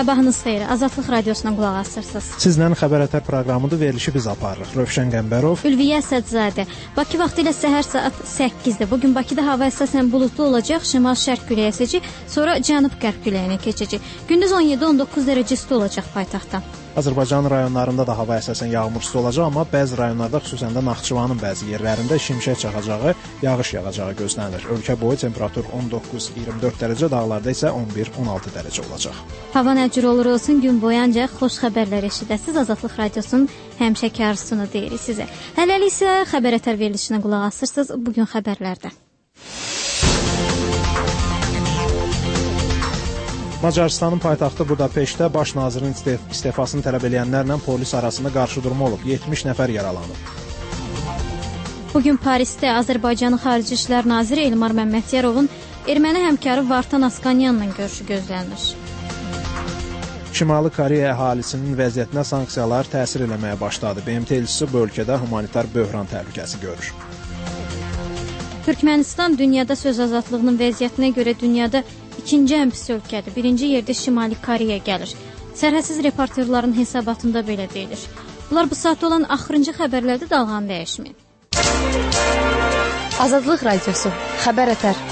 Sabahınız xeyir. Azadlıq Radiosuna qulaq asırsınız. Sizlə Xəbər Ətər proqramıdır, verilişi biz aparırıq. Rövşən Qəmbərov, Ülviyə Əsədzadə. Bakı vaxtı ilə səhər saat 8-də. Bugün Bakıda hava əsasən buludlu olacaq, şimal-şərq küləyi əsəcək, sonra cənub-qərb küləyinə keçəcək. Gündüz 17-19 dərəcə isti olacaq paytaxtda. Azərbaycan rayonlarında da hava əsasən yağmursuz olacaq, amma bəzi rayonlarda, xüsusən də Naxçıvanın bəzi yerlərində şimşək çaxacağı, yağış yağacağı gözlənilir. Ölkə boyu temperatur 19-24 dərəcə, dağlarda isə 11-16 dərəcə olacaq. Hava nə cür olur olsun, gün boyu ancaq xoş xəbərlər eşidəsiz. Azadlıq Radiosunun həmişəkarsını deyirik sizə. Hələlik isə Xəbər Ətər verilişinə qulaq asırsınız. Bugün xəbərlərdə. Macarıstanın paytaxtı Budapeştdə baş nazirin istefasını tələb edənlərlə polis arasında qarşıdurma olub. 70 nəfər yaralanıb. Bugün Parisdə Azərbaycanın Xarici İşlər Naziri Elmar Məmmədyarovun erməni həmkarı Vartan Askanyanla görüşü gözlənilir. Şimali Koreya əhalisinin vəziyyətinə sanksiyalar təsir eləməyə başladı. BMT elçisi bu ölkədə humanitar böhran təhlükəsi görür. Türkmənistan dünyada söz azadlığının vəziyyətinə görə dünyada ikinci ən pis ölkədir. Birinci yerdə Şimali Koreya gəlir. Sərhədsiz reporterların hesabatında belə deyilir. Bunlar bu saatda olan axırıncı xəbərlərdə dalğanı dəyişməyin. Azadlıq Radiosu, Xəbər Ətər.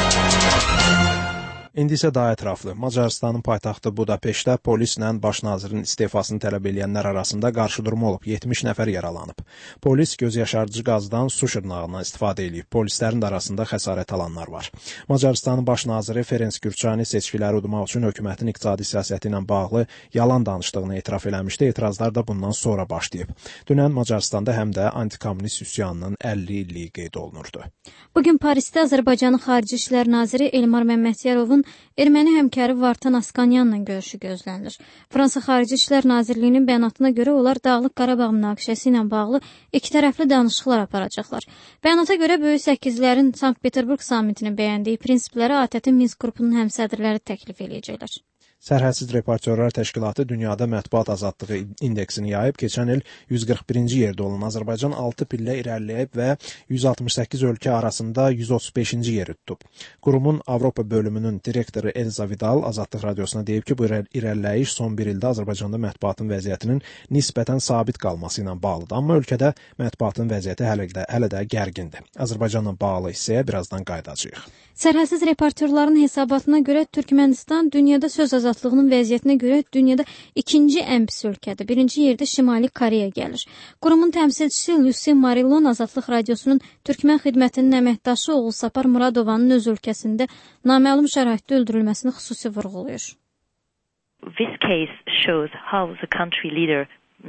İndi isə daha ətraflı. Macarıstanın paytaxtı Budapeştdə polislə baş nazirin istefasını tələb edənlər arasında qarşıdurma olub. 70 nəfər yaralanıb. Polis göz yaşardıcı qazdan su şırnağından istifadə edib. Polislərin də arasında xəsarət alanlar var. Macarıstanın baş naziri Ferenc Gürçani seçkiləri udmaq üçün hökumətin iqtisadi siyasəti ilə bağlı yalan danışdığını etiraf eləmişdi. Etirazlar da bundan sonra başlayıb. Dünən Macarıstanda həm də antikommunist üsyanının 50 illiyi qeyd olunurdu. Bugün Parisdə Azərbaycanın Xarici İşlər Naziri Elmar Məmmədyarovun erməni həmkarı Vartan Askanyanla görüşü gözlənilir. Fransa Xarici İşlər Nazirliyinin bəyanatına görə onlar Dağlıq Qarabağ münaqişəsi ilə bağlı ikitərəfli danışıqlar aparacaqlar. Bəyanata görə Böyük Səkizlərin Sankt-Peterburq sammitinin bəyəndiyi prinsipləri ATƏT-in Minsk qrupunun həmsədrləri təklif edəcəklər. Sərhədsiz Reportyorlar Təşkilatı dünyada mətbuat azadlığı indeksini yayıb. Keçən il 141-ci yerdə olan Azərbaycan 6 pillə irəliləyib və 168 ölkə arasında 135-ci yeri tutub. Qurumun Avropa bölümünün direktoru Elza Vidal Azadlıq Radiosuna deyib ki, bu irəliləyiş son bir ildə Azərbaycanda mətbuatın vəziyyətinin nisbətən sabit qalması ilə bağlıdır. Amma ölkədə mətbuatın vəziyyəti hələ də gərgindir. Azərbaycanla bağlı hissəyə birazdan qayıdacağıq. Sərhədsiz reportyorların hesabatına görə Türkmənistan dünyada söz azadlığının vəziyyətinə görə dünyada ikinci ən pis ölkədir. Birinci yerdə Şimali Koreya gəlir. Qurumun təmsilçisi Lucy Marilon Azadlıq Radiosunun Türkmən xidmətinin əməkdaşı oğul Sapar Muradovanın öz ölkəsində naməlum şəraitdə öldürülməsini xüsusi vurğulayır. This case shows how the country leader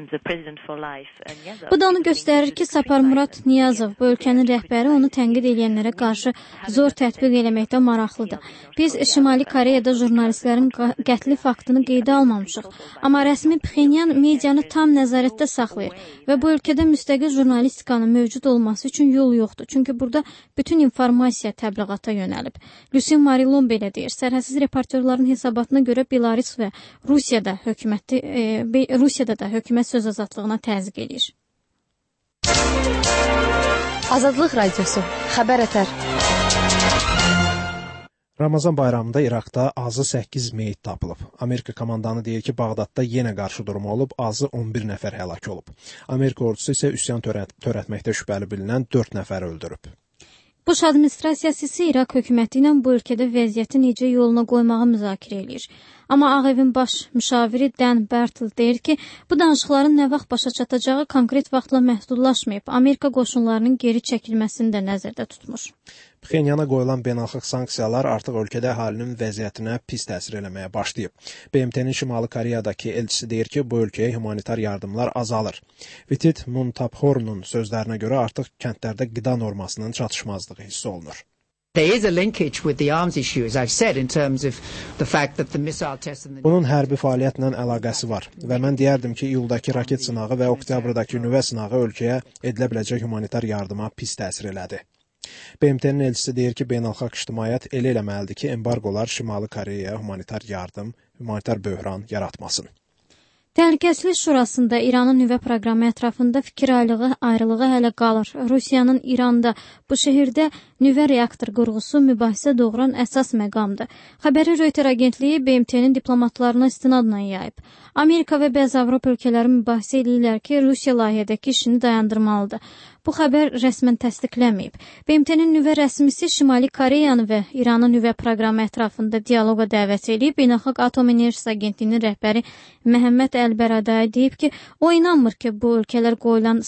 Bu da onu göstərir ki, Sapar Murad Niyazov, bu ölkənin rəhbəri, onu tənqid edənlərə qarşı zor tətbiq eləməkdə maraqlıdır. Biz Şimali Koreyada jurnalistlərin qətli faktını qeydə almamışıq. Amma rəsmi Pxenyan medianı tam nəzarətdə saxlayır və bu ölkədə müstəqil jurnalistikanın mövcud olması üçün yol yoxdur. Çünki burada bütün informasiya təbliğata yönəlib. Lucy Marilon belə deyir. Sərhədsiz reportyorların hesabatına görə Belarus və Rusiyada da hökumət söz azadlığına təzyiq edir. Azadlıq Radiosu, Xəbər Ətər. Ramazan bayramında İraqda azı 8 meyit tapılıb. Amerika komandanı deyir ki, Bağdadda yenə qarşıdurma olub, azı 11 nəfər həlak olub. Amerika ordusu isə üsyan törətməkdə şübhəli bilinən 4 nəfər öldürüb. Bush administrasiyası isə İraq hökuməti ilə bu ölkədə vəziyyəti necə yoluna qoymağı müzakirə edir. Amma Ağ Evin baş müşaviri Dan Bartle deyir ki, bu danışıqların nə vaxt başa çatacağı konkret vaxtla məhdudlaşmayıb. Amerika qoşunlarının geri çəkilməsini də nəzərdə tutmur. Pxenyana qoyulan beynəlxalq sanksiyalar artıq ölkədə əhalinin vəziyyətinə pis təsir eləməyə başlayıb. BMT-nin Şimali Koreyadakı elçisi deyir ki, bu ölkəyə humanitar yardımlar azalır. Vitit Muntabhornun sözlərinə görə artıq kəndlərdə qida normasının çatışmazlığı hiss olunur. There is a linkage with the arms issue, as I've said, in terms of the fact that the missile tests and the... Bunun hərbi fəaliyyətlə əlaqəsi var və mən deyərdim ki, iyuldakı raket sınağı və oktyabrdakı nüvə sınağı ölkəyə edilə biləcək humanitar yardıma pis təsir elədi. BMT-nin elçisi deyir ki, beynəlxalq ictimaiyyət elə eləməlidir ki, embargolar Şimali Koreyaya humanitar yardım, humanitar böhran yaratmasın. Təhlükəsizlik Şurasında İranın nüvə proqramı ətrafında fikir ayrılığı hələ qalır. Rusiyanın İranda bu şəhərdə nüvə reaktor qurğusu mübahisə doğuran əsas məqamdır. Xəbəri Reuters agentliyi BMT-nin diplomatlarına istinadla yayıb. Amerika və bəzi Avropa ölkələri mübahisə edirlər ki, Rusiya layihədəki işini dayandırmalıdır. Bu xəbər rəsmən təsdiqlənməyib. BMT-nin nüvə rəsmisi Şimali Koreyanı və İranın nüvə proqramı ətrafında dialoqa dəvət edib. Beynəlxalq Atom Enerjisi Agentliyinin rəhbəri Məhəmməd Əl-Bəradəy deyib ki, o inanmır ki, bu ölkələrə qoyulan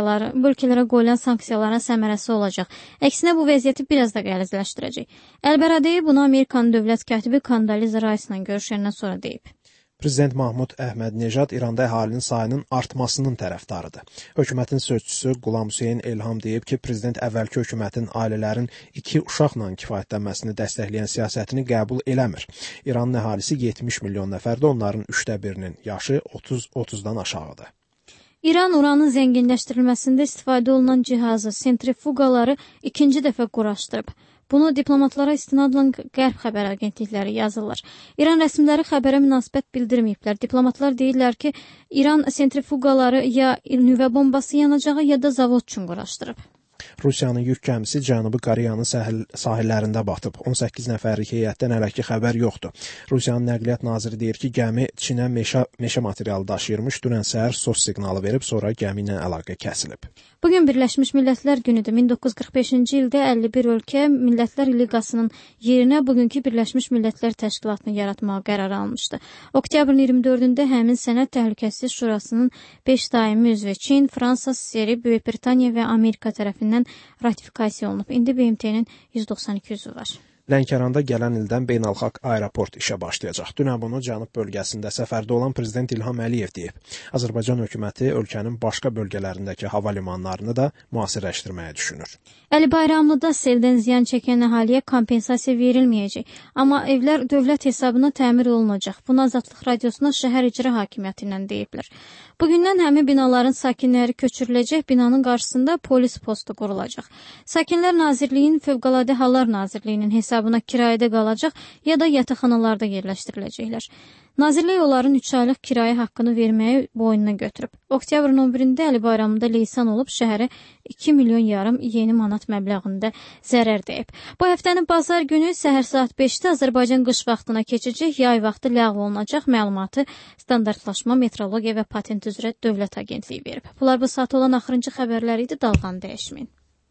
sanksiyaların səmərəsi olacaq. Əksinə bu vəziyyəti biraz da qəlizləşdirəcək. Əl-Bəradəy bunu Amerikanın dövlət katibi Kondoliza Rice-la görüşəndən sonra deyib. Prezident Mahmud Əhmədnejad İranda əhalinin sayının artmasının tərəfdarıdır. Hökumətin sözçüsü Qulam Hüseyn Elham deyib ki, prezident əvvəlki hökumətin ailələrin 2 uşaqla kifayətlənməsini dəstəkləyən siyasətini qəbul eləmir. İranın əhalisi 70 milyon nəfərdə, onların 1/3-nin yaşı 30-dan aşağıdır. İran uranın zənginləşdirilməsində istifadə olunan cihazı, sentrifuqaları ikinci dəfə quraşdırıb. Bunu diplomatlara istinadla Qərb xəbər agentlikləri yazırlar. İran rəsmiləri xəbərə münasibət bildirməyiblər. Diplomatlar deyirlər ki, İran sentrifuqaları ya nüvə bombası yanacağı ya da zavod üçün quraşdırıb. Rusiyanın yük gəmisi Cənubi Koreyanın sahillərində batıb. 18 nəfərlik heyətdən hələ ki xəbər yoxdur. Rusiyanın nəqliyyat naziri deyir ki, gəmi Çinə meşə materialı daşıyırmış. Dünən səhər SOS siqnalı verib, sonra gəmi ilə əlaqə kəsilib. Bugün Birləşmiş Millətlər günüdür. 1945-ci ildə 51 ölkə Millətlər Liqasının yerinə bugünkü Birləşmiş Millətlər Təşkilatını yaratmağa qərar almışdı. Oktyabrın 24-də həmin sənəd Təhlükəsizlik Şurasının 5 daimi üzvü Çin, Fransa, Seri, Böyük Britaniya və Amerika tərəfindən ratifikasiya olunub. İndi BMT-nin 192 üzvü var. Lənkəranda gələn ildən beynəlxalq aeroport işə başlayacaq. Dünən bunu Cənub bölgəsində səfərdə olan prezident İlham Əliyev deyib. Azərbaycan hökuməti ölkənin başqa bölgələrindəki hava limanlarını da müasirləşdirməyə düşünür. Əli Bayramlıda seldən ziyan çəkən əhaliyə kompensasiya verilməyəcək. Amma evlər dövlət hesabına təmir olunacaq. Bunu Azadlıq Radiosuna şəhər icra hakimiyyətindən deyiblər. Bugündən həmin binaların sakinləri köçürüləcək, binanın qarşısında polis postu qurulacaq. Sakinlər Nazirliyin Fövqəladə Hallar Nazirliyinin hesabına kirayədə qalacaq ya da yataqxanalarda yerləşdiriləcəklər. Nazirlik onların 3 aylıq kirayə haqqını verməyi boynuna götürüb. Oktyabrın 11-də Əli Bayramında leysan olub şəhərə 2,5 milyon yeni manat məbləğində zərər dəyib. Bu həftənin bazar günü səhər saat 5-də Azərbaycan qış vaxtına keçəcək, yay vaxtı ləğv olunacaq məlumatı Standartlaşma, Metrologiya və Patent üzrə Dövlət Agentliyi verib. Bunlar bu saat olan axırıncı xəbərləri idi, dalğanı dəyişməyin.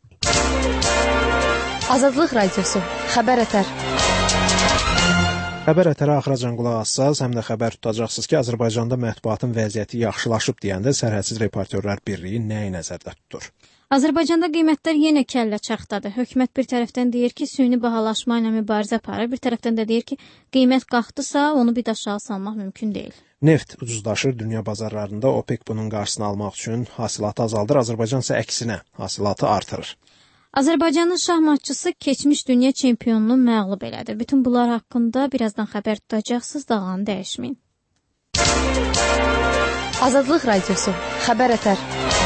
Azadlıq Radiosu, Xəbər Ətər. Xəbər Ətərə axıracan qulaq assaz, həm də xəbər tutacaqsınız ki, Azərbaycanda mətbuatın vəziyyəti yaxşılaşıb deyəndə Sərhədsiz Reportyorlar Birliyi nəyi nəzərdə tutur? Azərbaycanda qiymətlər yenə kəllə çaxdadır. Hökumət bir tərəfdən deyir ki, süni bahalaşma ilə mübarizə aparır, bir tərəfdən də deyir ki, qiymət qalxdısa, onu bir də aşağı salmaq mümkün deyil. Neft ucuzlaşır dünya bazarlarında, OPEC bunun qarşısını almaq üçün hasilatı azaldır, Azərbaycan isə əksinə hasilatı artırır. Azərbaycanın şahmatçısı keçmiş dünya çempionunu məğlub elədi. Bütün bunlar haqqında birazdan xəbər tutacaqsınız, dalğanı dəyişməyin. Azadlıq Radiosu, Xəbər Ətər.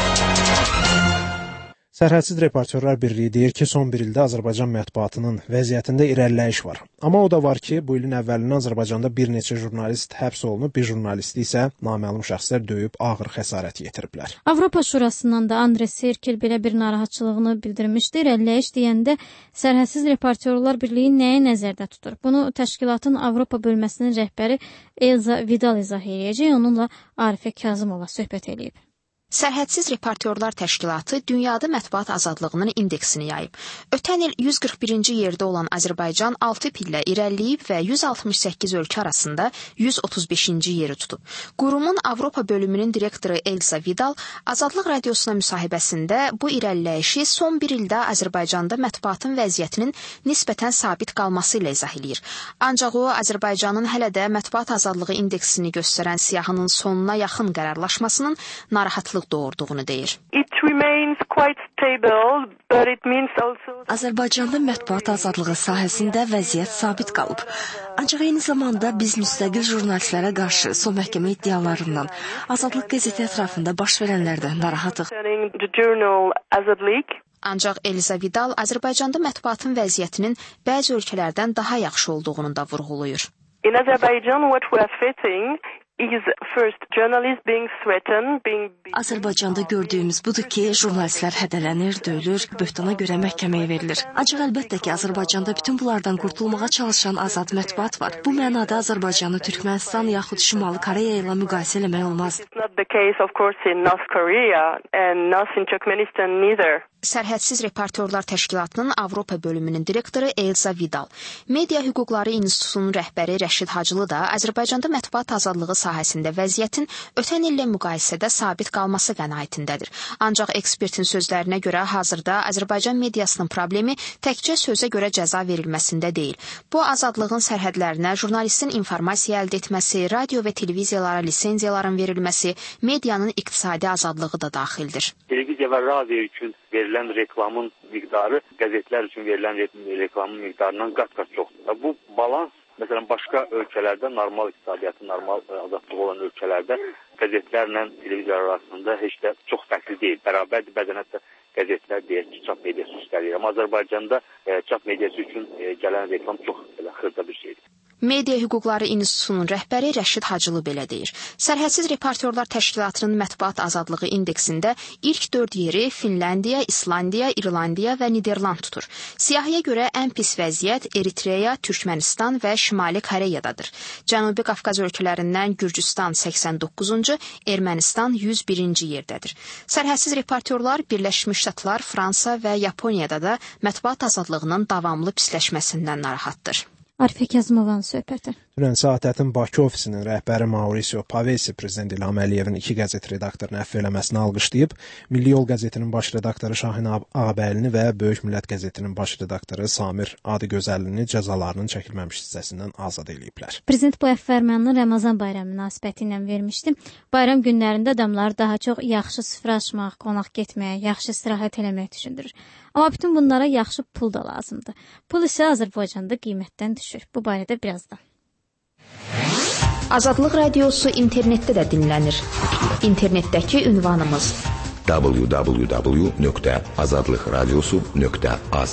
Sərhədsiz Reportyorlar Birliyi deyir ki, son bir ildə Azərbaycan mətbuatının vəziyyətində irəliləyiş var. Amma o da var ki, bu ilin əvvəlindən Azərbaycanda bir neçə jurnalist həbs olunub, bir jurnalisti isə naməlum şəxslər döyüb ağır xəsarət yetiriblər. Avropa Şurasından da Andres Serkel belə bir narahatçılığını bildirmişdi. İrəliləyiş deyəndə Sərhədsiz Reportyorlar Birliyi nəyi nəzərdə tutur? Bunu təşkilatın Avropa bölməsinin rəhbəri Elza Vidal izah edəcək. Onunla Arifə Kazımova söhbət edib. Sərhədsiz Reportyorlar Təşkilatı dünyada mətbuat azadlığının indeksini yayıb. Ötən il 141-ci yerdə olan Azərbaycan 6 pillə irəliləyib və 168 ölkə arasında 135-ci yeri tutub. Qurumun Avropa bölümünün direktoru Elza Vidal Azadlıq Radiosuna müsahibəsində bu irəliləyişi son bir ildə Azərbaycanda mətbuatın vəziyyətinin nisbətən sabit qalması ilə izah edir. Ancaq o, Azərbaycanın hələ də mətbuat azadlığı indeksini göstərən siyahının sonuna yaxın qərarlaşmasının narahatlıq doğurduğunu deyir. Azərbaycanda mətbuat azadlığı sahəsində vəziyyət sabit qalıb. Ancaq eyni zamanda biz müstəqil jurnalistlərə qarşı son məhkəmə iddialarından Azadlıq qəzeti ətrafında baş verənlərdən narahatıq. Ancaq Elza Vidal Azərbaycanda mətbuatın vəziyyətinin bəzi ölkələrdən daha yaxşı olduğunu da vurğulayır. In Azerbaijan, what we are facing is first journalists being threatened, Azərbaycanda gördüyümüz budur ki, jurnalistlər hədələnir, döyülür, böhtana görə məhkəməyə verilir. Ancaq əlbəttə ki, Azərbaycanda bütün bunlardan qurtulmağa çalışan azad mətbuat var. Bu mənada Azərbaycanı Türkmənistan yaxud Şimali Koreya ilə müqayisə eləmək olmaz. It's not the case, of course, in North Korea and not in Turkmenistan neither. Sərhədsiz Reportyorlar Təşkilatının Avropa bölümünün direktoru Elza Vidal, Media Hüquqları İnstitutunun rəhbəri Rəşid Hacılı da Azərbaycanda mətbuat azadlığı sahəsində vəziyyətin ötən illə müqayisədə sabit qalması qənaətindədir. Ancaq ekspertin sözlərinə görə hazırda Azərbaycan mediasının problemi təkcə sözə görə cəza verilməsində deyil. Bu azadlığın sərhədlərinə jurnalistin informasiya əldə etməsi, radio və televiziyalara lisenziyaların verilməsi, medianın iqtisadi azadlığı da daxildir. Televiziya və radio üçün verilən reklamın miqdarı qəzetlər üçün verilən reklamın miqdarından qat-qat çoxdur. Bu balans, məsələn, başqa ölkələrdə normal iqtisadiyyatı, normal azadlığı olan ölkələrdə qəzetlərlə televiziyalar arasında heç də çox fərqli deyil. Bərabərdir, bəzən hətta qəzetlər deyək ki, çap mediası üstəlir. Amma Azərbaycanda çap mediası üçün gələn reklam çox xırda bir şeydir. Media Hüquqları İnstitutunun rəhbəri Rəşid Hacılı belə deyir. Sərhədsiz Reportyorlar Təşkilatının mətbuat azadlığı indeksində ilk 4 yeri Finlandiya, İslandiya, İrlandiya və Niderland tutur. Siyahıya görə ən pis vəziyyət Eritreya, Türkmənistan və Şimali Koreyadadır. Cənubi Qafqaz ölkələrindən Gürcüstan 89-cu, Ermənistan 101-ci yerdədir. Sərhədsiz Reportyorlar Birləşmiş Ştatlar, Fransa və Yaponiyada da mətbuat azadlığının davamlı pisləşməsindən narahatdır. Arifə Kəzimovanın söhbəti. Dünən Saatətin Bakı ofisinin rəhbəri Mauricio Pavesi prezident İlham Əliyevin 2 qəzet redaktorunu əfv eləməsini alqışlayıb, Milli Yol qəzetinin baş redaktoru Şahin Ağabəlini və Böyük Millət qəzetinin baş redaktoru Samir Adıgözəlini cəzalarının çəkilməmiş hissəsindən azad ediblər. Prezident bu əfv fərmanını Ramazan bayramı münasibəti ilə vermişdi. Bayram günlərində adamlar daha çox yaxşı süfrə açmaq, qonaq getmək, yaxşı istirahət eləmək düşündürür. Amma bütün bunlara yaxşı pul da lazımdır. Pul isə Azərbaycanda qiymətdən düşür. Bu barədə birazdan. Azadlıq radiosu internetdə də dinlənir. İnternetdəki ünvanımız www.azadlıqradiosu.az.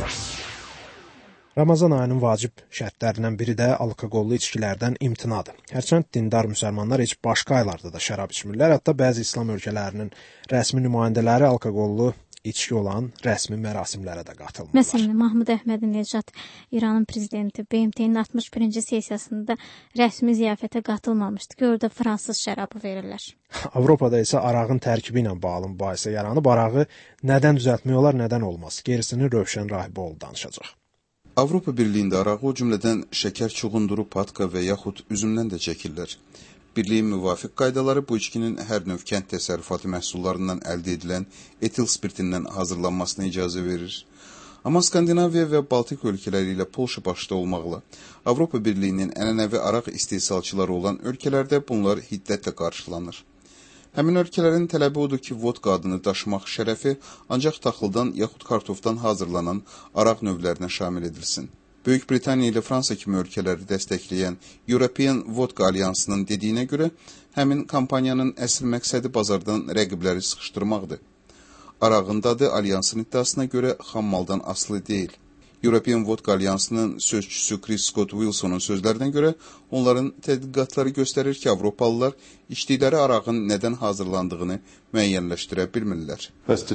Ramazan ayının vacib şərtlərindən biri də alkoqollu içkilərdən imtinadır. Hərçənd dindar müsəlmanlar heç başqa aylarda da şərab içmirlər. Hətta bəzi İslam ölkələrinin rəsmi nümayəndələri alkoqollu içki olan rəsmi mərasimlərə də qatılmırlar. Məsələn, Mahmud Əhmədinəcad, İranın prezidenti, BMT-nin 61-ci sessiyasında rəsmi ziyafətə qatılmamışdı ki, orada fransız şərabı verirlər. Avropada isə arağın tərkibi ilə bağlı mübahisə yaranıb. Arağı nədən düzəltmək olar, nədən olmaz? Gerisini Rövşən Rahiboğlu danışacaq. Avropa Birliyində arağı o cümlədən şəkər çuğunduru, patka və yaxud üzümdən də çəkirlər. Birliyin müvafiq qaydaları bu içkinin hər növ kənd təsərrüfatı məhsullarından əldə edilən etil spirtindən hazırlanmasına icazə verir. Amma Skandinaviya və Baltik ölkələri ilə Polşa başda olmaqla Avropa Birliyinin ənənəvi araq istehsalçıları olan ölkələrdə bunlar hiddətlə qarşılanır. Həmin ölkələrin tələbi odur ki, vodka adını daşımaq şərəfi ancaq taxıldan yaxud kartofdan hazırlanan araq növlərinə şamil edilsin. Böyük Britaniya ilə Fransa kimi ölkələri dəstəkləyən European Vodka Alyansının dediyinə görə, həmin kampaniyanın əsl məqsədi bazardan rəqibləri sıxışdırmaqdır. Arağın dadı alyansın iddiasına görə xammaldan asılı deyil. European Vodka Alyansının sözçüsü Chris Scott Wilsonun sözlərinə görə, onların tədqiqatları göstərir ki, Avropalılar içdikləri arağın nədən hazırlandığını müəyyənləşdirə bilmirlər.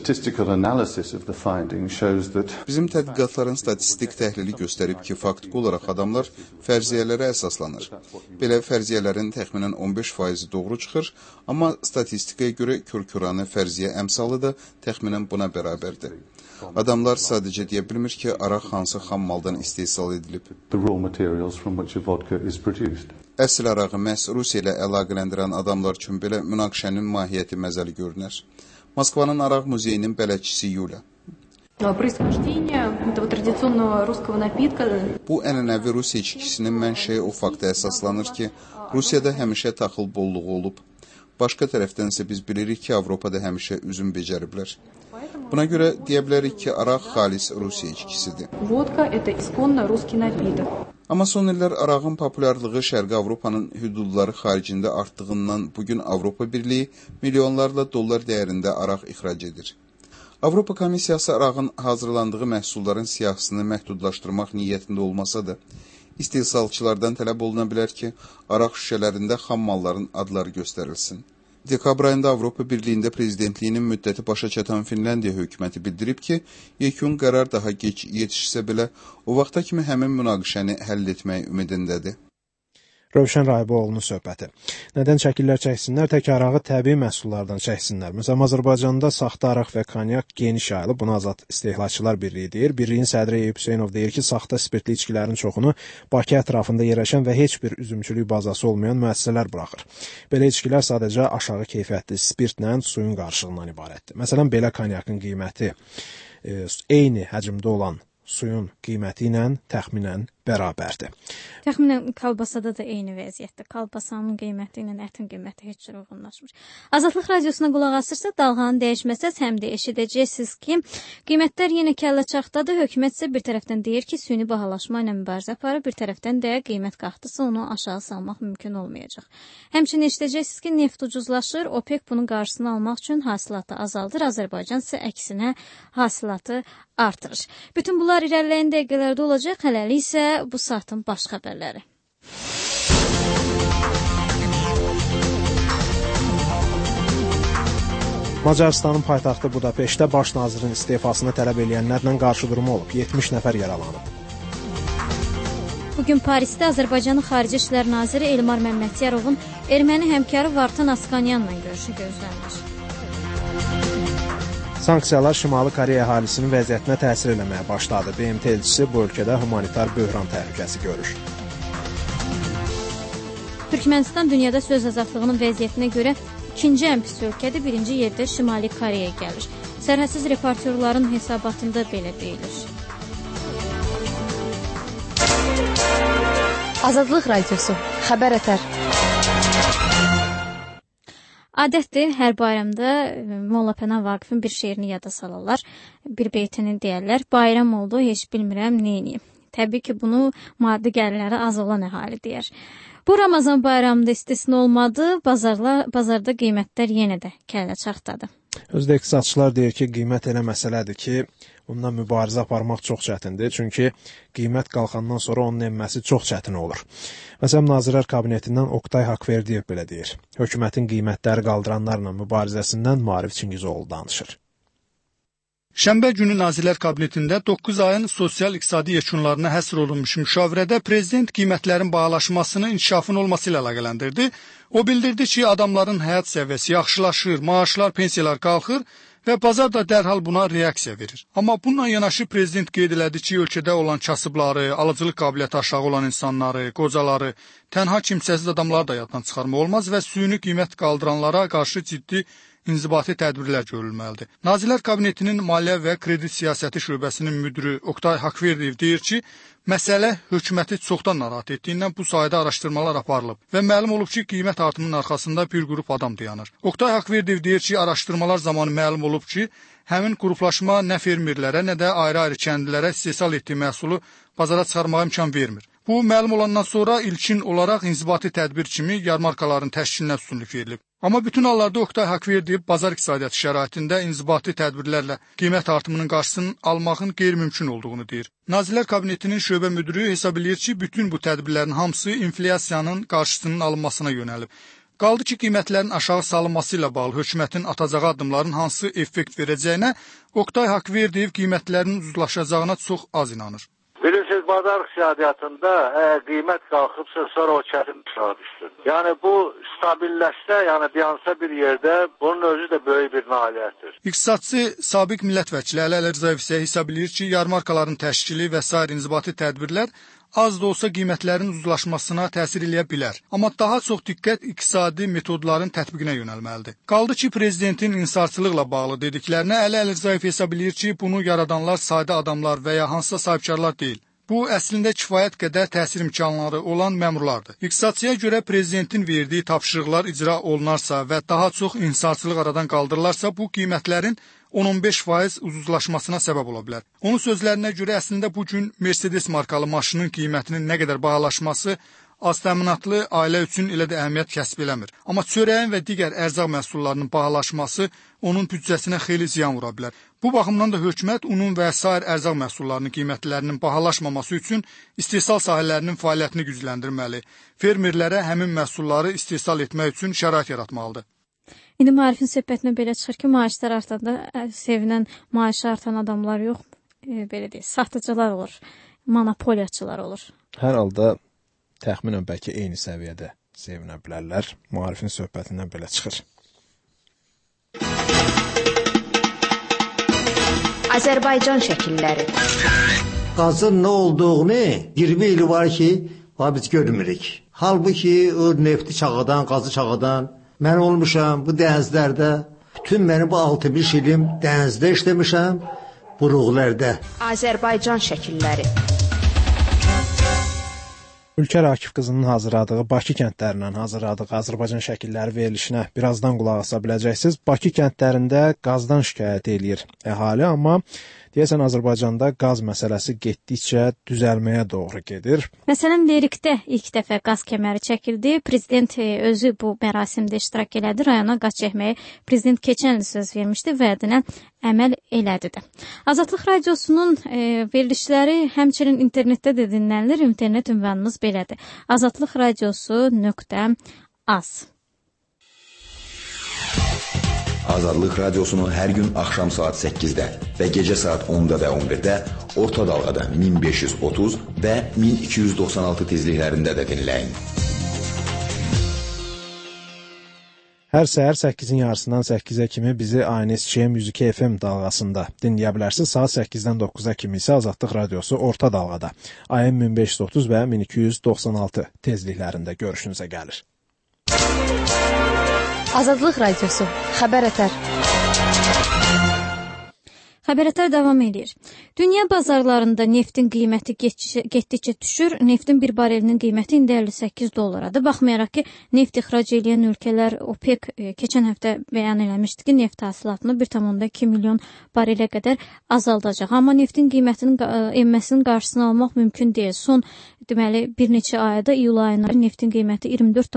Bizim tədqiqatların statistik təhlili göstərib ki, faktiki olaraq adamlar fərziyyələrə əsaslanır. Belə fərziyyələrin təxminən 15% doğru çıxır, amma statistikaya görə kör-körənə fərziyyə əmsalı da təxminən buna bərabərdir. Adamlar sadəcə deyə bilmir ki, araq hansı xam maldan istehsal edilib. Əsl arağı məhz Rusiya ilə əlaqələndirən adamlar üçün belə münaqişənin mahiyyəti məzəli görünər. Moskvanın Araq Muzeyinin bələdçisi Yulia. Bu ənənəvi Rusiya içkisinin mənşəyi o fakta əsaslanır ki, Rusiyada həmişə taxıl bolluğu olub. Başqa tərəfdənsə biz bilirik ki, Avropada həmişə üzüm becəriblər. Buna görə deyə bilərik ki, araq xalis Rusiya içkisidir. Amma son illər arağın populyarlığı Şərqi Avropanın hüdudları xaricində artdığından bugün Avropa Birliyi milyonlarla dollar dəyərində araq ixrac edir. Avropa Komissiyası arağın hazırlandığı məhsulların siyahısını məhdudlaşdırmaq niyyətində olmasa da, İstehsalçılardan tələb oluna bilər ki, araq şüşələrində xam malların adları göstərilsin. Dekabr ayında Avropa Birliyində prezidentliyinin müddəti başa çatan Finlandiya hökuməti bildirib ki, yekun qərar daha gec yetişsə belə, o vaxta kimi həmin münaqişəni həll etmək ümidindədir. Rövşən Rahiboğlu'nun söhbəti. Nədən çəkirlər çəksinlər, tək arağı təbii məhsullardan çəksinlər. Məsələn, Azərbaycanda saxta araq və konyak geniş yayılıb, bunu Azad İstehlakçılar Birliyi deyir. Birliyin sədri Eyüp Hüseynov deyir ki, saxta spirtli içkilərin çoxunu Bakı ətrafında yerləşən və heç bir üzümçülük bazası olmayan müəssisələr buraxır. Belə içkilər sadəcə aşağı keyfiyyətli spirtlə suyun qarışığından ibarətdir. Məsələn, belə konyakın qiyməti eyni həcmdə olan suyun qiyməti ilə təxminən bərabərdir. Təxminən kalbasada da eyni vəziyyətdir. Kalbasanın qiyməti ilə ətin qiyməti heç cür uyğunlaşmır. Azadlıq radiosuna qulaq asırsa, dalğanın dəyişməsəz həm də eşidəcəksiniz ki, qiymətlər yenə kəlləçaqdadır. Hökumət isə bir tərəfdən deyir ki, süni bahalaşma ilə mübarizə aparır, bir tərəfdən də qiymət qalxdısa onu aşağı salmaq mümkün olmayacaq. Həmçinin eşidəcəksiniz ki, neft ucuzlaşır, OPEC bunun qarşısını almaq üçün hasilatı azaldır, Azərbaycan isə əksinə hasilatı artırır. Bütün bunlar irəliləyən dəqiqələrdə olacaq, hələlik isə bu saatın baş xəbərləri. Macarıstanın paytaxtı Budapeştdə baş nazirin istefasını tələb edənlərlə qarşıdurma olub. 70 nəfər yaralanıb. Bugün Parisdə Azərbaycanın Xarici İşlər Naziri Elmar Məmmədyarovun erməni həmkarı Vartan Askanyanla görüşü gözlənilir. Sanksiyalar Şimali Koreya əhalisinin vəziyyətinə təsir eləməyə başladı. BMT elçisi bu ölkədə humanitar böhran təhlükəsi görür. Türkmənistan dünyada söz azadlığının vəziyyətinə görə ikinci ən pis ölkədir, birinci yerdə Şimali Koreya gəlir. Sərhədsiz reportyorların hesabatında belə deyilir. Azadlıq radiosu, xəbər ətər. Adətdir, hər bayramda Molla Pənah Vaqifin bir şeirini yada salırlar, bir beytini deyərlər. Bayram oldu, heç bilmirəm neyini. Təbii ki, bunu maddi gəlirləri az olan əhali deyər. Bu Ramazan bayramında istisna olmadı, bazarda qiymətlər yenə də kəlləçaqdadır. Özdə iqtisadçılar deyir ki, qiymət elə məsələdir ki, ondan mübarizə aparmaq çox çətindir. Çünki qiymət qalxandan sonra onun enməsi çox çətin olur. Məsələn, Nazirlər Kabinetindən Oqtay Haqverdiyev belə deyir. Hökumətin qiymətləri qaldıranlarla mübarizəsindən Maarif Çingizoğlu danışır. Şənbə günü Nazirlər Kabinetində 9 ayın sosial-iqtisadi yekunlarına həsr olunmuş müşavirədə prezident qiymətlərin bahalaşmasını inkişafın olması ilə əlaqələndirdi. O bildirdi ki, adamların həyat səviyyəsi yaxşılaşır, maaşlar, pensiyalar qalxır və bazar da dərhal buna reaksiya verir. Amma bununla yanaşı prezident qeyd elədi ki, ölkədə olan kasıbları, alıcılıq qabiliyyəti aşağı olan insanları, qocaları, tənha kimsəsiz adamları da yaddan çıxarmaq olmaz və süni qiymət qaldıranlara qarşı ciddi inzibati tədbirlər görülməlidir. Nazirlər Kabinetinin Maliyyə və Kredit Siyasəti şöbəsinin müdiri Oqtay Haqverdiyev deyir ki, məsələ hökuməti çoxdan narahat etdiyindən bu sayədə araşdırmalar aparılıb və məlum olub ki, qiymət artımının arxasında bir qrup adam dayanır. Oqtay Haqverdiyev deyir ki, araşdırmalar zamanı məlum olub ki, həmin qruplaşma nə fermerlərə, nə də ayrı-ayrı kəndlilərə istehsal etdiyi məhsulu bazara çıxarmağa imkan vermir. Bu, məlum olandan sonra ilkin olaraq inzibati tədbir kimi yarmarkaların təşkilinə üstünlük verilib. Amma bütün hallarda Oqtay Haqverdiyev bazar iqtisadiyyatı şəraitində inzibati tədbirlərlə qiymət artımının qarşısını almağın qeyri-mümkün olduğunu deyir. Nazirlər Kabinetinin şöbə müdiri hesab edir ki, bütün bu tədbirlərin hamısı inflyasiyanın qarşısının alınmasına yönəlib. Qaldı ki, qiymətlərin aşağı salınması ilə bağlı hökumətin atacağı addımların hansı effekt verəcəyinə Oqtay Haqverdiyev qiymətlərin ucuzlaşacağına çox az inanır. Bilirsiniz, bazar iqtisadiyyatında qiymət qalxıbsa, sonra o çətin aşağı düşsün. Yəni bu stabilləşsə, yəni dayansa bir yerdə, bunun özü də böyük bir nailiyyətdir. İqtisadçı sabiq millət vəkili Əli Əlirzayev isə hesab edir ki, yarmarkaların təşkili və sair inzibati tədbirlər az da olsa qiymətlərin ucuzlaşmasına təsir eləyə bilər. Amma daha çox diqqət iqtisadi metodların tətbiqinə yönəlməlidir. Qaldı ki, prezidentin insarçılıqla bağlı dediklərinə Əli Əlirzayev hesab edir ki, bunu yaradanlar sadə adamlar və ya hansısa sahibkarlar deyil. Bu, əslində kifayət qədər təsir imkanları olan məmurlardır. İqtisadçıya görə prezidentin verdiyi tapşırıqlar icra olunarsa və daha çox insarçılıq aradan qaldırılarsa, bu qiymətlərin 10-15% ucuzlaşmasına səbəb ola bilər. Onun sözlərinə görə əslində bu gün Mercedes markalı maşının qiymətinin nə qədər bahalaşması az təminatlı ailə üçün elə də əhəmiyyət kəsb eləmir. Amma çörəyin və digər ərzaq məhsullarının bahalaşması onun büdcəsinə xeyli ziyan vura bilər. Bu baxımdan da hökumət unun və sair ərzaq məhsullarının qiymətlərinin bahalaşmaması üçün istehsal sahələrinin fəaliyyətini gücləndirməli. Fermerlərə həmin məhsulları istehsal etmək üçün şərait yaratmalıdır. İndi Maarifin söhbətinə belə çıxır ki, maaşlar artanda sevinən, maaşı artan adamlar yox, belə deyil, satıcılar olur, monopoliyaçılar olur. Hər halda təxminən bəlkə eyni səviyyədə sevinə bilərlər. Maarifin söhbətindən belə çıxır. Azərbaycan şəkilləri. Qazın nə olduğunu 20 il var ki, biz görmürük. Halbuki o nefti çağıdan, qazı çağıdan mən olmuşam bu dənizlərdə. Bütün mənim bu 65 ilim dənizdə işləmişəm, buruqlarda. Azərbaycan şəkilləri. Ülkər Akif qızının hazırladığı Bakı kəndlərindən hazırladığı Azərbaycan şəkilləri verilişinə birazdan qulaq asa biləcəksiniz. Bakı kəndlərində qazdan şikayət eləyir əhali, amma deyəsən Azərbaycanda qaz məsələsi getdikcə düzəlməyə doğru gedir. Məsələn, Lerikdə ilk dəfə qaz kəməri çəkildi. Prezident özü bu mərasimdə iştirak elədi. Rayona qaz çəkməyə prezident keçən il söz vermişdi, vədinə əməl elədi də. Azadlıq radiosunun verilişləri həmçinin internetdə də dinlənilir. İnternet ünvanımız belədir. Azadlıq radiosu.az. Azadlıq radiosunu hər gün axşam saat 8-də və gecə saat 10-da və 11-də orta dalğada 1530 və 1296 tezliklərində də dinləyin. Hər səhər 8-in yarısından 8-ə kimi bizi ANSÇ Müzik FM dalğasında dinləyə bilərsiniz. Saat 8-dən 9-a kimi isə Azadlıq radiosu orta dalğada AM 1530 və 1296 tezliklərində görüşünüzə gəlir. Azadlıq radiosu. Xəbər ətər. Xəbərətər davam edir. Dünya bazarlarında neftin qiyməti getdikcə düşür. Neftin bir barelinin qiyməti indi $58-dır. Baxmayaraq ki, neft ixrac edən ölkələr OPEC keçən həftə bəyan eləmişdi ki, neft hasilatını 1,2 milyon barelə qədər azaldacaq. Amma neftin qiymətinin enməsinin qarşısını almaq mümkün deyil. Son deməli bir neçə ayda iyul ayında neftin qiyməti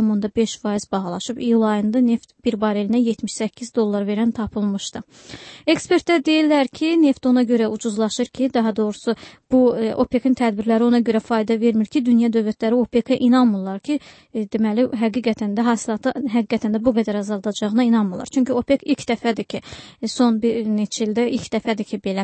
24,5% bahalaşıb. İyul ayında neft bir barelinə $78 verən tapılmışdı. Ekspertlər deyirlər ki, neft ona görə ucuzlaşır ki, daha doğrusu bu OPEC-in tədbirləri ona görə fayda vermir ki, dünya dövlətləri OPEC-ə inanmırlar ki, deməli həqiqətən də hasilatı həqiqətən də bu qədər azaldacağına inanmırlar. Çünki OPEC ilk dəfədir ki, son bir neçə ildə ilk dəfədir ki, belə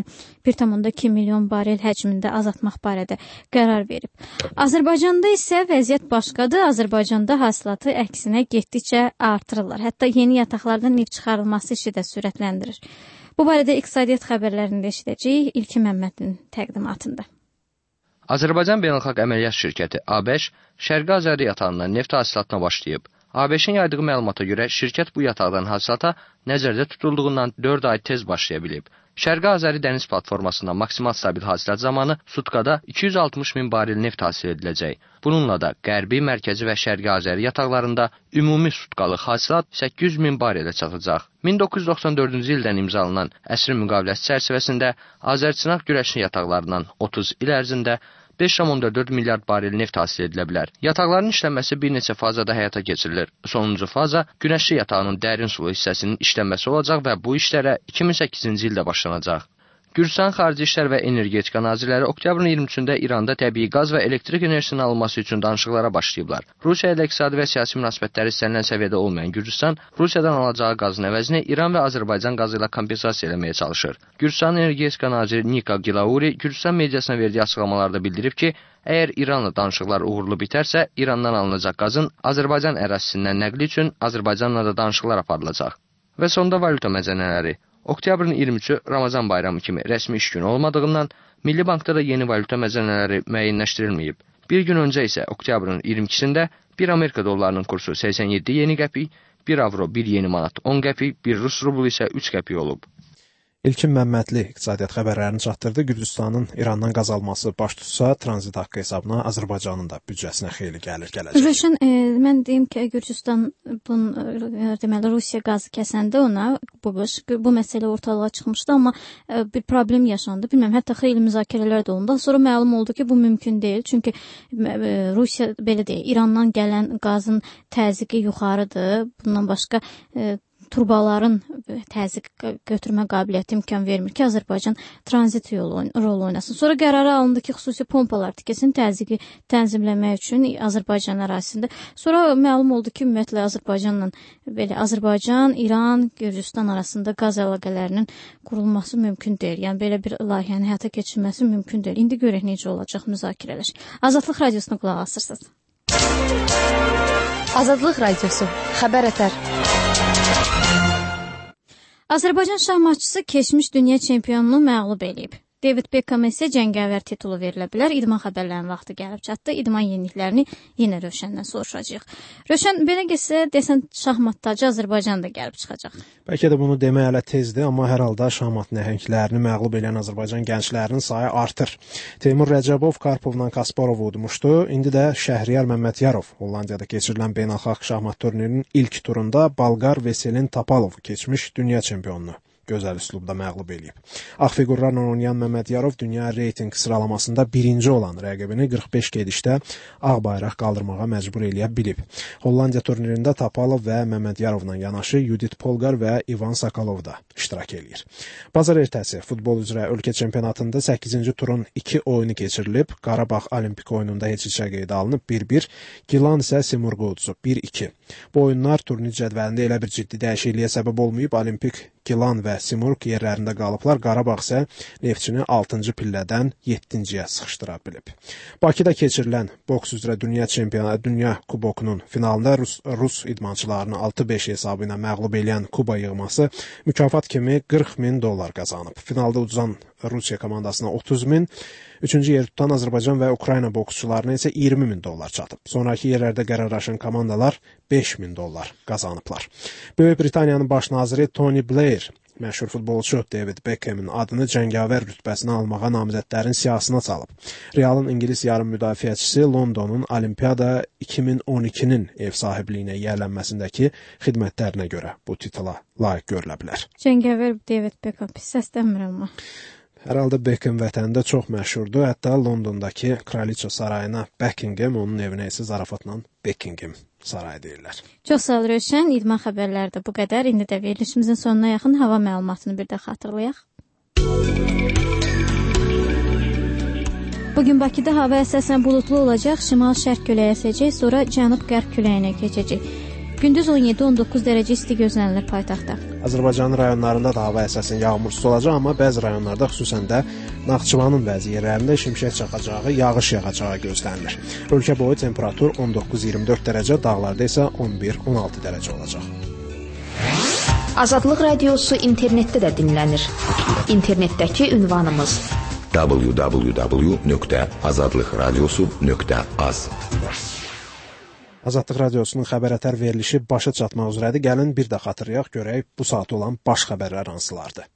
1,2 milyon barel həcmində azaltmaq barədə qərar verib. Azərbaycanda isə vəziyyət başqadır. Azərbaycanda hasilatı əksinə getdikcə artırırlar. Hətta yeni yataqlardan neft çıxarılması işi də sürətləndirir. Bu barədə iqtisadiyyat xəbərlərində eşidəcəyik İlkin Məmmədin təqdimatında. Azərbaycan Beynəlxalq Əməliyyat Şirkəti ABŞ Şərqi Azəri yatağından neft hasilatına başlayıb. ABŞ-in yaydığı məlumata görə şirkət bu yataqdan hasilata nəzərdə tutulduğundan 4 ay tez başlaya bilib. Şərqi Azəri dəniz platformasından maksimal stabil hasilat zamanı sutkada 260 min barel neft hasil ediləcək. Bununla da Qərbi, Mərkəzi və Şərqi Azəri yataqlarında ümumi sutkalıq hasilat 800 min barelə çatacaq. 1994-cü ildən imzalanan əsrin müqaviləsi çərçivəsində Azərçınaq güləşli yataqlarından 30 il ərzində 5,4 milyard barel neft hasil edilə bilər. Yataqların işlənməsi bir neçə fazada həyata keçirilir. Sonuncu faza Günəşli yatağının dərin sulu hissəsinin işlənməsi olacaq və bu işlərə 2008-ci ildə başlanacaq. Gürcüstan Xarici İşlər və Energetika Nazirləri oktyabrın 23-də İranda təbii qaz və elektrik enerjisinin alınması üçün danışıqlara başlayıblar. Rusiya ilə iqtisadi və siyasi münasibətləri istənilən səviyyədə olmayan Gürcüstan, Rusiyadan alacağı qazın əvəzini İran və Azərbaycan qazı ilə kompensasiya eləməyə çalışır. Gürcüstan Energetika Naziri Nika Gilauri Gürcüstan mediasına verdiyi açıqlamalarda bildirib ki, əgər İranla danışıqlar uğurlu bitərsə, İrandan alınacaq qazın Azərbaycan ərazisindən nəqli üçün Azərbaycanla da danışıqlar aparılacaq. Və sonda valyuta məzənələri. Oktyabrın 23-ü Ramazan bayramı kimi rəsmi iş günü olmadığından Milli Bankda da yeni valyuta məzənələri müəyyənləşdirilməyib. Bir gün öncə isə oktyabrın 22-sində 1 Amerika dollarının kursu 87 yeni qəpik, 1 avro 1 yeni manat 10 qəpik, 1 Rus rublu isə 3 qəpik olub. İlkin Məmmədli iqtisadiyyat xəbərlərini çatdırdı. Gürcüstanın İrandan qaz alması baş tutsa, tranzit haqqı hesabına Azərbaycanın da büdcəsinə xeyli gələcək. Rövşən, mən deyim ki, Gürcüstan deməli Rusiya qazı kəsəndə ona bu məsələ ortalığa çıxmışdı, amma bir problem yaşandı. Bilmirəm, hətta xeyli müzakirələr də olundu. Sonra məlum oldu ki, bu mümkün deyil. Çünki Rusiya belə deyil, İrandan gələn qazın təzyiqi yuxarıdır. Bundan başqa turbaların təzyiq götürmə qabiliyyəti imkan vermir ki, Azərbaycan tranzit rol oynasın. Sonra qərara alındı ki, xüsusi pompalar tikilsin təzyiqi tənzimləmək üçün Azərbaycan ərazisində. Sonra məlum oldu ki, ümumiyyətlə Azərbaycan, İran, Gürcüstan arasında qaz əlaqələrinin qurulması mümkün deyil. Yəni belə bir layihənin həyata keçirilməsi mümkün deyil. İndi görək necə olacaq müzakirələr. Azadlıq radiosuna qulaq asırsınız. Azadlıq radiosu. Xəbər ətər. Azərbaycan şahmatçısı keçmiş dünya çempionunu məğlub eləyib. David Beckham isə cəngavər titulu verilə bilər. İdman xəbərlərinin vaxtı gəlib çatdı. İdman yeniliklərini yenə Rövşəndən soruşacağıq. Rövşən, belə gəlsə, desən şahmatdacı Azərbaycan da gəlib çıxacaq. Bəlkə də bunu demək hələ tezdir, amma hər halda şahmat nəhənglərini məğlub edən Azərbaycan gənclərinin sayı artır. Teymur Rəcəbov Karpovla Kasparovu udmuşdu. İndi də Şəhriyar Məmmədyarov Hollandiyada keçirilən beynəlxalq şahmat turnirinin ilk turunda Balqar Veselin Tapalovu keçmiş dünya çempionunu gözəl üslubda məğlub eləyib. Ağ fiqurlarla oynayan Məmmədyarov dünya reyting sıralamasında birinci olan rəqibini 45 gedişdə ağ bayraq qaldırmağa məcbur eləyə bilib. Hollandiya turnirində Tapalov və Məmmədyarovla yanaşı Judit Polgar və Ivan Sokolov da iştirak eləyir. Bazar ertəsi futbol üzrə ölkə çempionatında 8-ci turun 2 oyunu keçirilib. Qarabağ Olimpik oyununda heç içə qeydə alınıb 1-1, Gilan isə Simurqa uduzub 1-2. Bu oyunlar turnir cədvəlində elə bir ciddi dəyişikliyə səbəb olmayıb. Olimpik, Gilan və Simurq yerlərində qalıblar. Qarabağ isə Neftçini 6-cı pillədən 7-ciyə sıxışdıra bilib. Bakıda keçirilən boks üzrə dünya kubokunun finalında Rus idmançılarını 6-5 hesabı ilə məğlub eləyən Kuba yığması mükafat kimi $40,000 qazanıb. Finalda uduzan Rusiya komandasına 30,000, üçüncü yer tutan Azərbaycan və Ukrayna boksçularına isə $20,000 çatıb. Sonraki yerlərdə qərarlaşan komandalar $5,000 qazanıblar. Böyük Britaniyanın baş naziri Tony Blair məşhur futbolçu David Beckham'ın adını cəngavər rütbəsinə almağa namizədlərin siyahısına salıb. Realın İngilis yarım müdafiəçisi Londonun Olimpiyada 2012-nin ev sahibliyinə yiyələnməsindəki xidmətlərinə görə bu titula layiq görülə bilər. Cəngavər David Beckham pis səslənmir amma. Hər halda Beckham vətənində çox məşhurdur. Hətta Londondakı Kraliça sarayına Buckingham, onun evinə isə zarafatla Buckingham sarayı deyirlər. Çox sağ ol Rövşən. İdman xəbərləri də bu qədər. İndi də verilişimizin sonuna yaxın hava məlumatını bir də xatırlayaq. Bugün Bakıda hava əsasən buludlu olacaq. Şimal-şərq küləyi əsəcək, sonra cənub-qərb küləyinə keçəcək. Gündüz 17-19 dərəcə isti gözlənilir paytaxtda. Azərbaycanın rayonlarında da hava əsasən yağmursuz olacaq, amma bəzi rayonlarda, xüsusən də Naxçıvanın bəzi yerlərində şimşək çaxacağı, yağış yağacağı gözlənilir. Ölkə boyu temperatur 19-24 dərəcə, dağlarda isə 11-16 dərəcə olacaq. Azadlıq radiosu internetdə də dinlənir. İnternetdəki ünvanımız www.azadlıqradiosu.az. Azadlıq radiosunun xəbər ətər verilişi başa çatmaq üzrədir. Gəlin bir də xatırlayaq, görək bu saat olan baş xəbərlər hansılardır.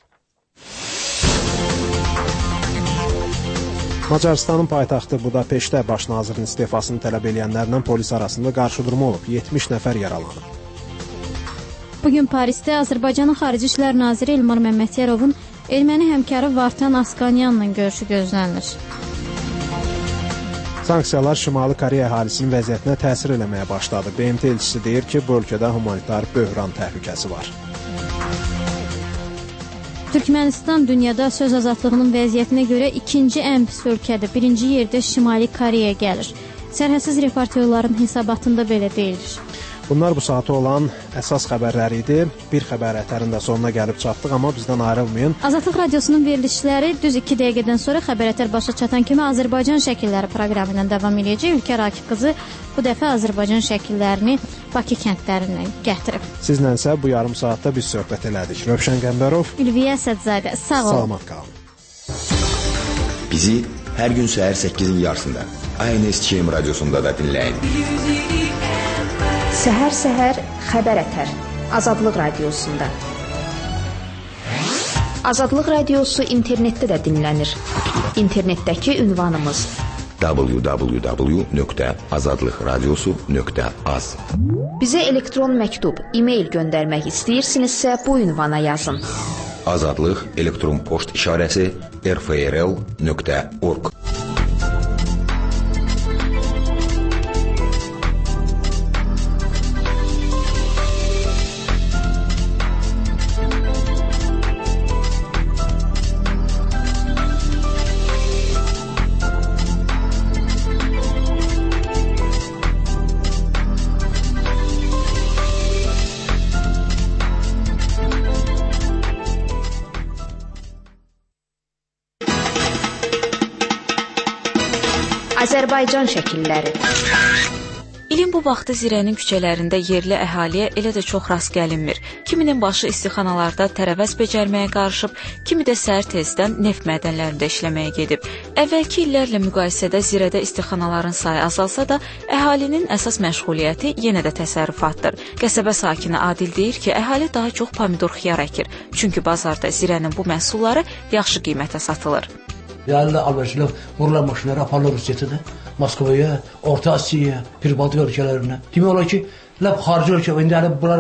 Macarıstanın paytaxtı Budapeştdə baş nazirin istefasını tələb edənlərlə polis arasında qarşıdurma olub. 70 nəfər yaralanıb. Bugün Parisdə Azərbaycanın Xarici İşlər naziri Elmar Məmmədyarovun erməni həmkarı Vartan Askanyanla görüşü gözlənilir. Sanksiyalar Şimali Koreya əhalisinin vəziyyətinə təsir eləməyə başladı. BMT elçisi deyir ki, bu ölkədə humanitar böhran təhlükəsi var. Türkmənistan dünyada söz azadlığının vəziyyətinə görə ikinci ən pis ölkədir. Birinci yerdə Şimali Koreya gəlir. Sərhədsiz reportyorların hesabatında belə deyilir. Bunlar bu saata olan əsas xəbərlər idi. Bir xəbər ətərin də sonuna gəlib çatdıq, amma bizdən ayrılmayın. Azadlıq radiosunun verilişləri düz 2 dəqiqədən sonra xəbər ətər başa çatan kimi Azərbaycan şəkilləri proqramı ilə davam edəcək. Ülkə Rakib qızı bu dəfə Azərbaycan şəkillərini Bakı kəndlərindən gətirib. Sizlə isə bu yarım saatda biz söhbət elədik. Rövşən Qəmbərov, Ülviyə Əsədzadə, sağ olun. Salamat qalın. Bizi hər gün səhər 8-in yarısında ANSTM radiosunda da dinləyin. Səhər-səhər xəbər ətər Azadlıq radiosunda. Azadlıq Radiosu internetdə də dinlənir. İnternetdəki ünvanımız www.azadlıqradiosu.az. Bizə elektron məktub, e-mail göndərmək istəyirsinizsə bu ünvana yazın. Azadlıq elektron poçt işarəsi rfrl.org. Azərbaycan şəkilləri. İlin bu vaxtı Zirənin küçələrində yerli əhaliyə elə də çox rast gəlinmir. Kiminin başı istixanalarda tərəvəz becərməyə qarışıb, kimi də səhər tezdən neft mədənlərində işləməyə gedib. Əvvəlki illərlə müqayisədə Zirədə istixanaların sayı azalsa da, əhalinin əsas məşğuliyyəti yenə də təsərrüfatdır. Qəsəbə sakini Adil deyir ki, əhali daha çox pomidor xiyar əkir. Çünki bazarda Zirənin bu məhsulları yaxşı qiymətə satılır. Yəni alverçilər vururlar maşınları, aparırlar Rusiyyədə, Moskvaya, Orta Asiyaya, Pribaltik ölkələrinə. Demək olar ki, xarici ölkə, indi bunlar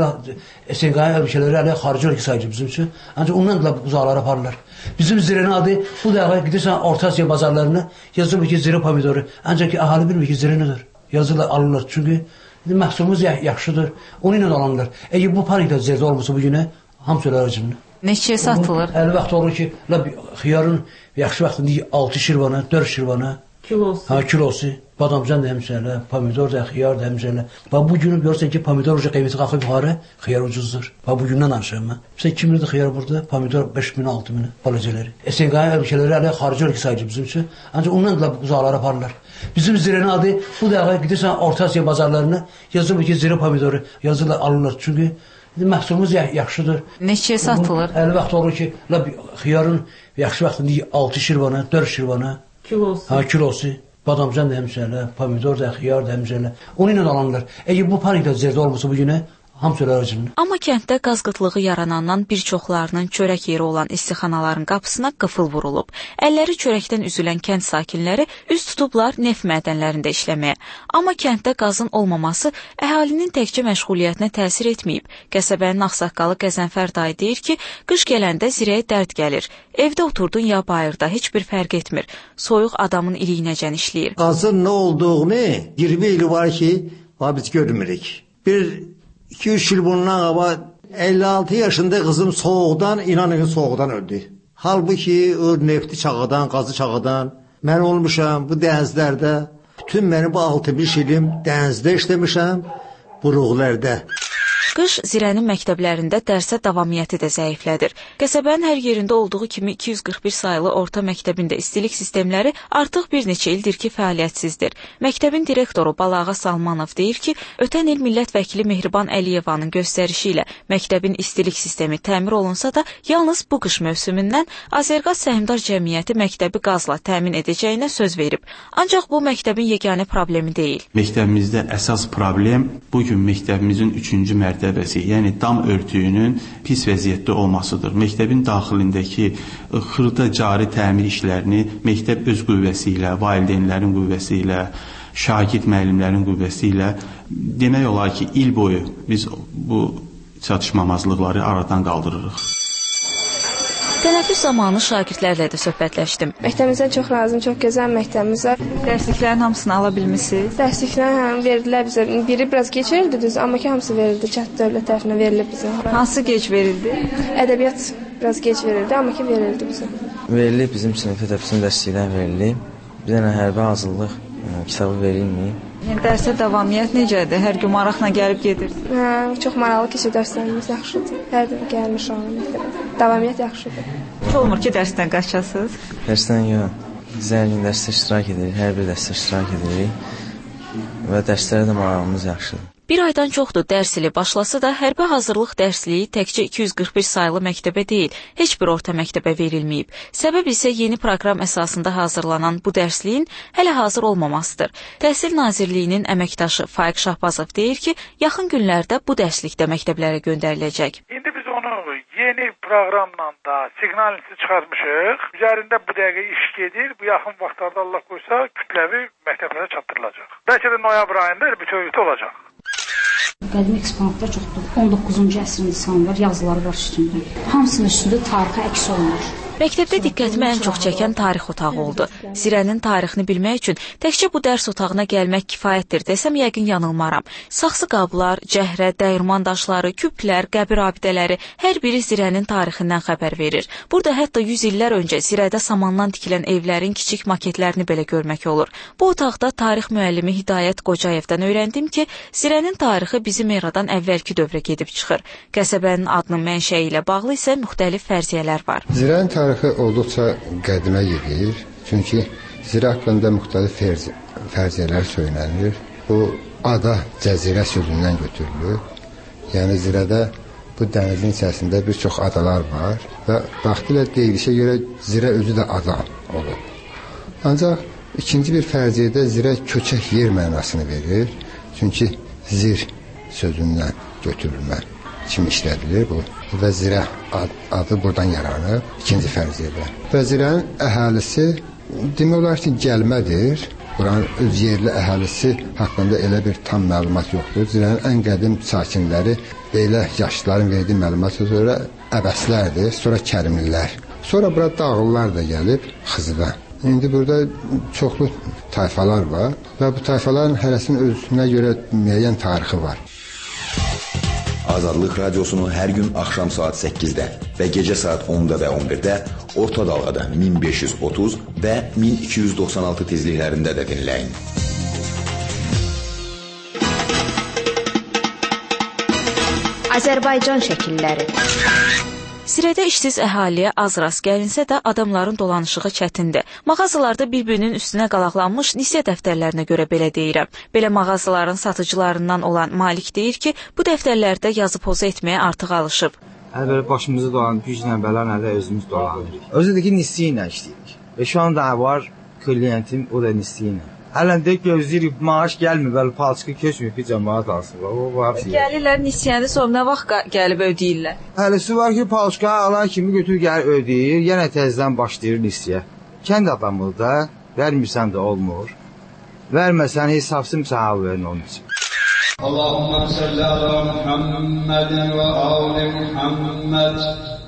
SNQ ölkələri xarici ölkə sayılır bizim üçün. Ancaq ondan da uzaqlara aparırlar. Bizim Zirənin adı bu dəqiqə gedirsən Orta Asiya bazarlarına, yazılır ki, Zirə pomidoru. Ancaq ki, ahali bilmir ki, Zirə nədir. Yazırlar, alırlar. Çünki məhsulumuz yaxşıdır, onu ilə alınırlar. Əgər bu panikdə Zirədə olmasa bu günə, hamısı ölər acımını. Neçəyə satılır? Əli vaxt olur ki, xiyarın yaxşı vaxtında 6 şirvana, 4 şirvana. Kilosu. Kilosu. Badamcan da həmsələ, pomidor da, xiyar da həmsələ. Bu günü görürsən ki, pomidor uca qiyməti qalxıb yuxarı, xiyar ucuzdur. Bu gündən danışıram mən. Məsələn, 2 minədir xiyar burada, pomidor 5 min, 6 min balacələri. SNQ ölkələri xarici ölkə sayılır bizim üçün. Ancaq ondan da uzaqlara aparırlar. Bizim Zirənin adı bu dəqiqə gedirsən Orta Asiya bazarlarına, yazılır ki, Zirə pomidoru. Yazırlar, alırlar. Çünki məhsulumuz yaxşıdır. Neçəyə satılır? Əli vaxt olur ki, xiyarın yaxşı vaxtında 6 şirvana, 4 şirvana. Kilosu. Badamcan da həmsələ, pomidor da, xiyar da həmsələ. Onu ilə alınırlar. Əgər bu panikdə Zirədə olmasa bu günə, hamısı ölər acımını. Amma kənddə qaz qıtlığı yaranandan bir çoxlarının çörək yeri olan istixanaların qapısına qıfıl vurulub. Əlləri çörəkdən üzülən kənd sakinləri üz tutublar neft mədənlərində işləməyə. Amma kənddə qazın olmaması əhalinin təkcə məşğuliyyətinə təsir etməyib. Qəsəbənin ağsaqqalı Qəzənfər dayı deyir ki, qış gələndə Zirəyə dərd gəlir. Evdə oturdun ya bayırda, heç bir fərq etmir. Soyuq adamın iliyinəcən işləyir. Qazın nə olduğunu 20 ili var ki, biz görmürük. 2-3 il bundan qabaq 56 yaşında qızım soğuqdan, inanın soğuqdan öldü. Halbuki o nefti çağıdan, qazı çağıdan mən olmuşam bu dənizlərdə. Bütün mənim bu 65 ilim dənizdə işləmişəm, buruqlərdə. Qış Zirənin məktəblərində dərsə davamiyyəti də zəiflədir. Qəsəbənin hər yerində olduğu kimi 241 sayılı orta məktəbində istilik sistemləri artıq bir neçə ildir ki, fəaliyyətsizdir. Məktəbin direktoru Balağa Salmanov deyir ki, ötən il millət vəkili Mehriban Əliyevanın göstərişi ilə məktəbin istilik sistemi təmir olunsa da, yalnız bu qış mövsümündən Azərqaz Səhmdar Cəmiyyəti məktəbi qazla təmin edəcəyinə söz verib. Ancaq bu məktəbin yeganə problemi deyil. Məktəbimizdə əsas problem bugün məktəbimizin 3-cü mərtəbəsi, yəni dam örtüyünün pis vəziyyətdə olmasıdır. Məktəbin daxilindəki xırda cari təmir işlərini məktəb öz qüvvəsi ilə, valideynlərin qüvvəsi ilə, şagird müəllimlərin qüvvəsi ilə demək olar ki, il boyu biz bu çatışmamazlıqları aradan qaldırırıq. Tənəffüs zamanı şagirdlərlə də söhbətləşdim. Məktəbimizdən çox razıyam, çox gözəl məktəbimiz var. Dərsliklərin hamısını ala bilmisiniz? Dərsliklər verdilər bizə. Biri biraz geç verildi düz, amma ki hamısı verildi. Kənd dövlət tərəfindən verilib bizə. Hansı geç verildi? Ədəbiyyat biraz geç verildi, amma ki verildi bizə. Verilib bizim sinif tədəffüsün dərsliklər verilib. Bir dənə hərbi hazırlıq kitabı verilməyib. Yəni dərsə davamiyyət necədir? Hər gün maraqla gəlib gedirsiniz? Hə, çox maraqlı keçir dərslərimiz, yaxşıdır. Hər gün gəlmiş olan məktəbə. Davamiyyət yaxşıdır. Heç olmur ki, dərsdən qaçasınız? Dərsdən yox. Biz hər gün dərsdə iştirak edirik, hər bir dərsdə iştirak edirik və dərslərə də marağımız yaxşıdır. Bir aydan çoxdur dərs ili başlasa da hərbi hazırlıq dərsliyi təkcə 241 sayılı məktəbə deyil, heç bir orta məktəbə verilməyib. Səbəb isə yeni proqram əsasında hazırlanan bu dərsliyin hələ hazır olmamasıdır. Təhsil Nazirliyinin əməkdaşı Faiq Şahbazov deyir ki, yaxın günlərdə bu dərslik də məktəblərə göndəriləcək. İndi biz onu yeni proqramla da siqnalini çıxarmışıq. Üzərində bu dəqiqə iş gedir. Bu yaxın vaxtlarda Allah qoysa kütləvi məktəblərə çatdırılacaq. Bəlkə də noyabr ayında bütövlükdə olacaq. Qədim eksponatlar çoxdur. 19-cu əsrin insanlar yazıları var üstündə. Hamısının üstündə tarixi əks olunur. Məktəbdə diqqətimi ən çox çəkən tarix otağı oldu. Zirənin tarixini bilmək üçün təkcə bu dərs otağına gəlmək kifayətdir desəm yəqin yanılmaram. Saxsı qablar, cəhrə, dəyirman daşları, küplər, qəbir abidələri hər biri Zirənin tarixindən xəbər verir. Burada hətta 100 illər öncə Zirədə samandan tikilən evlərin kiçik maketlərini belə görmək olur. Bu otaqda tarix müəllimi Hidayət Qocayevdən öyrəndim ki, Zirənin tarixi bizim eradan əvvəlki dövrə gedib çıxır. Qəsəbənin adının mənşəyi ilə bağlı isə müxtəlif fərziyyələr var. Zirənin tarixi olduqca qədimə gedir. Çünki Zirə haqqında müxtəlif fərziyyələr söylənir. Bu ada cəzirə sözündən götürülür. Yəni Zirədə bu dənizin içərisində bir çox adalar var və vaxtilə deyilişə görə Zirə özü də ada olur. Ancaq ikinci bir fərziyyədə Zirə köçək yer mənasını verir. Çünki zir sözündən götürülmə kimi işlədilir bu. Və Zirə adı buradan yaranıb, ikinci fərziyyədə. Və Zirənin əhalisi demək olar ki, gəlmədir. Buranın öz yerli əhalisi haqqında elə bir tam məlumat yoxdur. Zirənin ən qədim sakinləri belə yaşlıların verdiyi məlumata görə əbəslərdir, sonra kərimlilər. Sonra bura dağlılar da gəlib Xızıda. İndi burada çoxlu tayfalar var və bu tayfaların hərəsinin özünə görə müəyyən tarixi var. Azadlıq radiosunu hər gün axşam saat 8-də və gecə saat 10-da və 11-də orta dalğada 1530 və 1296 tezliklərində də dinləyin. Azərbaycan şəkilləri. Zirədə işsiz əhaliyə az rast gəlinsə də adamların dolanışığı çətindir. Mağazalarda bir-birinin üstünə qalaqlanmış nisyə dəftərlərinə görə belə deyirəm. Belə mağazaların satıcılarından olan Malik deyir ki, bu dəftərlərdə yazı poza etməyə artıq alışıb. Belə başımızı dolanıb, güclə bəla nədə özümüz dolanırıq. Özü də ki, nisyə ilə işləyirik. Və şu anda var kliyentim, o da nisyə ilə. Hələndə gözləyirik, maaş gəlmir, bəli, palçıqı köçmür, bir cəmaat alsın. Gəlirlər nisiyəni, sonra nə vaxt gəlib ödəyirlər? Hələsi var ki, palçıqı alan kimi götür gəlir ödəyir, yenə təzədən başlayır nisiyə. Kənd adamı da, vermirsən də olmur. Verməsən hesabsın sahab verin onun üçün. Allahümme salli ala Muhammedin ve ali Muhammed.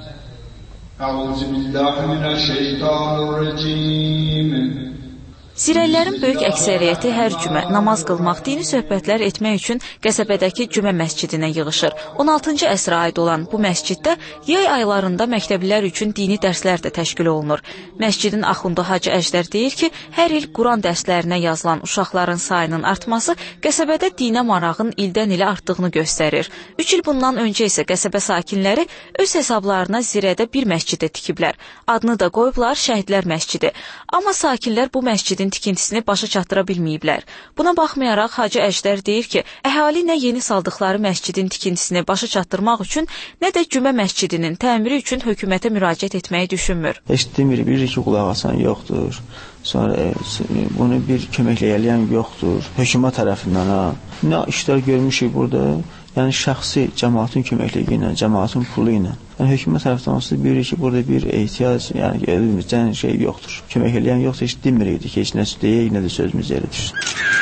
Euzubillahimineşşeytanirracim. Zirəlilərin böyük əksəriyyəti hər cümə namaz qılmaq, dini söhbətlər etmək üçün qəsəbədəki cümə məscidinə yığışır. 16-cı əsrə aid olan bu məsciddə yay aylarında məktəblilər üçün dini dərslər də təşkil olunur. Məscidin axundu Hacı Əjdər deyir ki, hər il Quran dərslərinə yazılan uşaqların sayının artması qəsəbədə dinə marağın ildən ilə artdığını göstərir. 3 il bundan öncə isə qəsəbə sakinləri öz hesablarına Zirədə bir məscid tikiblər. Adını da qoyublar Şəhidlər məscidi. Amma sakinlər bu məscidin tikintisini başa çatdıra bilməyiblər. Buna baxmayaraq Hacı Əjdər deyir ki, əhali nə yeni saldıqları məscidin tikintisini başa çatdırmaq üçün, nə də cümə məscidinin təmiri üçün hökumətə müraciət etməyi düşünmür. Heç demir, bir iki qulaq asan yoxdur. Sonra bunu bir köməkləyən yoxdur. Hökumət tərəfindən nə işlər görmüşük burada? Yəni şəxsi cəmaatın köməkliyi ilə, cəmaatın pulu ilə. Yəni hökumət tərəfindən olsa bilir ki, burada bir ehtiyac, yəni elimizdən şey yoxdur. Kömək eləyən yoxsa heç demirik ki, heç nə deyək, nə də sözümüz yeri düşsün.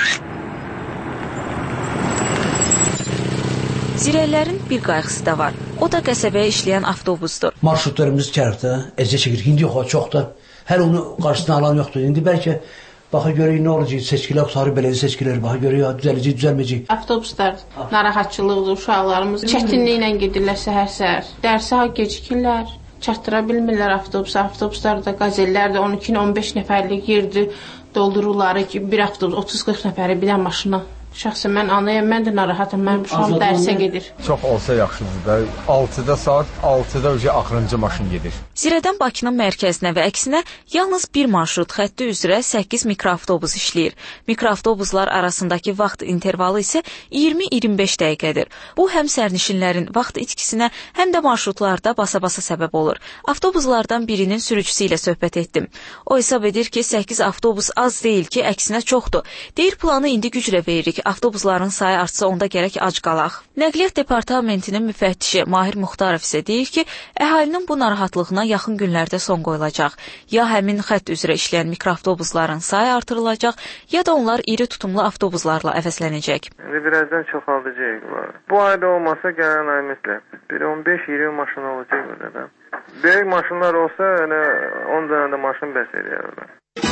Zirəlilərin bir qayğısı da var. O da qəsəbəyə işləyən avtobusdur. Marşrutlarımız kərdə, əziyyət çəkir. İndi yox, çoxdur. Hər onu qarşısına alan yoxdur. İndi bəlkə baxa görək nə olacaq, seçkilər, qutarı beləcə seçkilər, baxa görək ya düzələcək, düzəlməyəcək. Avtobuslar narahatçılıqdır, uşaqlarımız çətinliklə gedirlər səhər-səhər. Dərsə gecikirlər, çatdıra bilmirlər avtobusa. Avtobuslar da, qazellər də 12-15 nəfərlik yerdir, doldururlar ki, bir avtobus 30-40 nəfəri bir də maşına. Şəxsən mən anlayam, mən də narahatım, mənim uşağım dərsə gedir. Çox olsa yaxşıdır da, 6-da saat 6-da axırıncı maşın gedir. Zirədən Bakının mərkəzinə və əksinə yalnız bir marşrut xətti üzrə 8 mikroavtobus işləyir. Mikroavtobuslar arasındakı vaxt intervalı isə 20-25 dəqiqədir. Bu həm sərnişinlərin vaxt itkisinə, həm də marşrutlarda basa-basa səbəb olur. Avtobuslardan birinin sürücüsü ilə söhbət etdim. O hesab edir ki, 8 avtobus az deyil ki, əksinə çoxdur. Deyir, planı indi güclə veririk. avtobusların sayı artsa onda gərək ac qalaq. Nəqliyyat departamentinin müfəttişi Mahir Muxtarov isə deyir ki, əhalinin bu narahatlığına yaxın günlərdə son qoyulacaq. Ya həmin xətt üzrə işləyən mikroavtobusların sayı artırılacaq, ya da onlar iri tutumlu avtobuslarla əvəzlənəcək. Birazdan çoxaldacaq. Bu ayda olmasa gələn ay mütləq. Bir 15-20 maşın olacaq burada. Böyük maşınlar olsa 10 dənə də maşın bəs edər.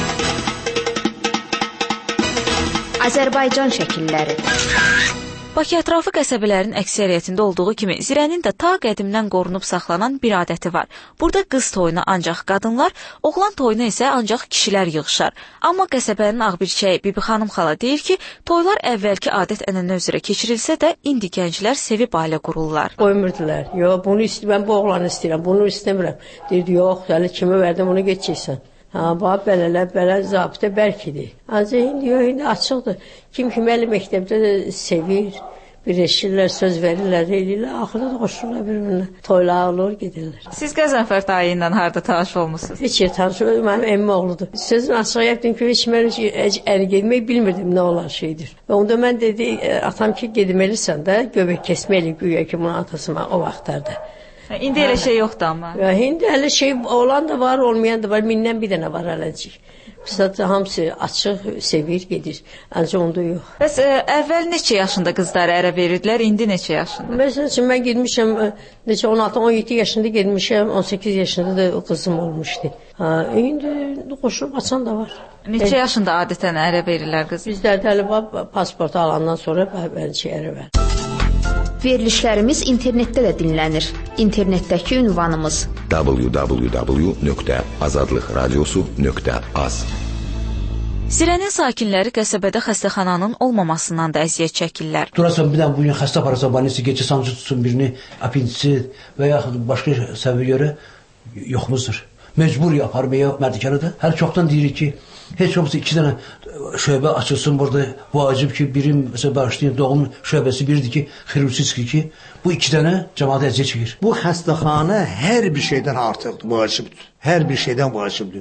Azərbaycan şəkilləri. Bakı ətrafı qəsəbələrin əksəriyyətində olduğu kimi Zirənin də ta qədimdən qorunub saxlanan bir adəti var. Burada qız toyuna ancaq qadınlar, oğlan toyuna isə ancaq kişilər yığışar. Amma qəsəbənin ağbirçəyi Bibi xanım xala deyir ki, toylar əvvəlki adət-ənənə üzrə keçirilsə də indi gənclər sevib ailə qururlar. Qoymurdular. Yox, bunu istəyirəm, bu oğlanı istəyirəm, bunu istəmirəm. Deyirdi, yox, hələ kimə verdim, onu geçəcəksən. Bax, belə zabitə bərkidir. Ancaq indi açıqdır. Kim əli məktəbdə də sevir, birləşirlər, söz verirlər, eləyirlər, axırda da qoşurlar bir-birinə. Toylar olur, gedirlər. Siz Qəzənfər dayı ilə harada tanış olmusunuz? Heç yer tanış olmadım, mənim əmmim oğludur. Sözün açıq yapdım ki, heç mən əri gedmək bilmirdim nə olan şeydir. Və onda mən dedi, atam ki, gedmelisən də, göbək kəsməyəli güya ki, bunun atası o vaxtlarda. İndi elə şey yoxdur amma. İndi elə şey olan da var, olmayan da var. Mindən bir dənə var ələcik. Bizdə hamısı açıq, sevir, gedir. Ancaq onda yox. Bəs əvvəl neçə yaşında qızları ərə verirdilər, indi neçə yaşında? Məsələn üçün mən getmişəm, 16-17 yaşında getmişəm, 18 yaşında da qızım olmuşdu. İndi qoşulub açan da var. Neçə yaşında adətən ərə verirlər qız? Bizlərdə hələ pasportu alandan sonra bəlkə ərə verir. Verilişlərimiz internetdə də dinlənir. İnternetdəki ünvanımız www.azadlıqradiosu.az. Zirənin sakinləri qəsəbədə xəstəxananın olmamasından da əziyyət çəkirlər. Durasan bir dənə bu gün xəstə aparasa, banisi gecə sancı tutsun birini, apendisi və yaxud başqa səbəbə görə yoxumuzdur. Mecbur aparmaya mərdikədə. Hər çoxdan deyirik ki, heç olmasa 2 dənə şöbə açılsın burada. Vacib ki, birim məsələn bağışlayın doğum şöbəsi biridir ki, xirurgiski ki, bu 2 dənə cəmaət əziyyət çəkir. Bu xəstəxana hər bir şeydən artıqdır, vacibdir. Hər bir şeydən vacibdir.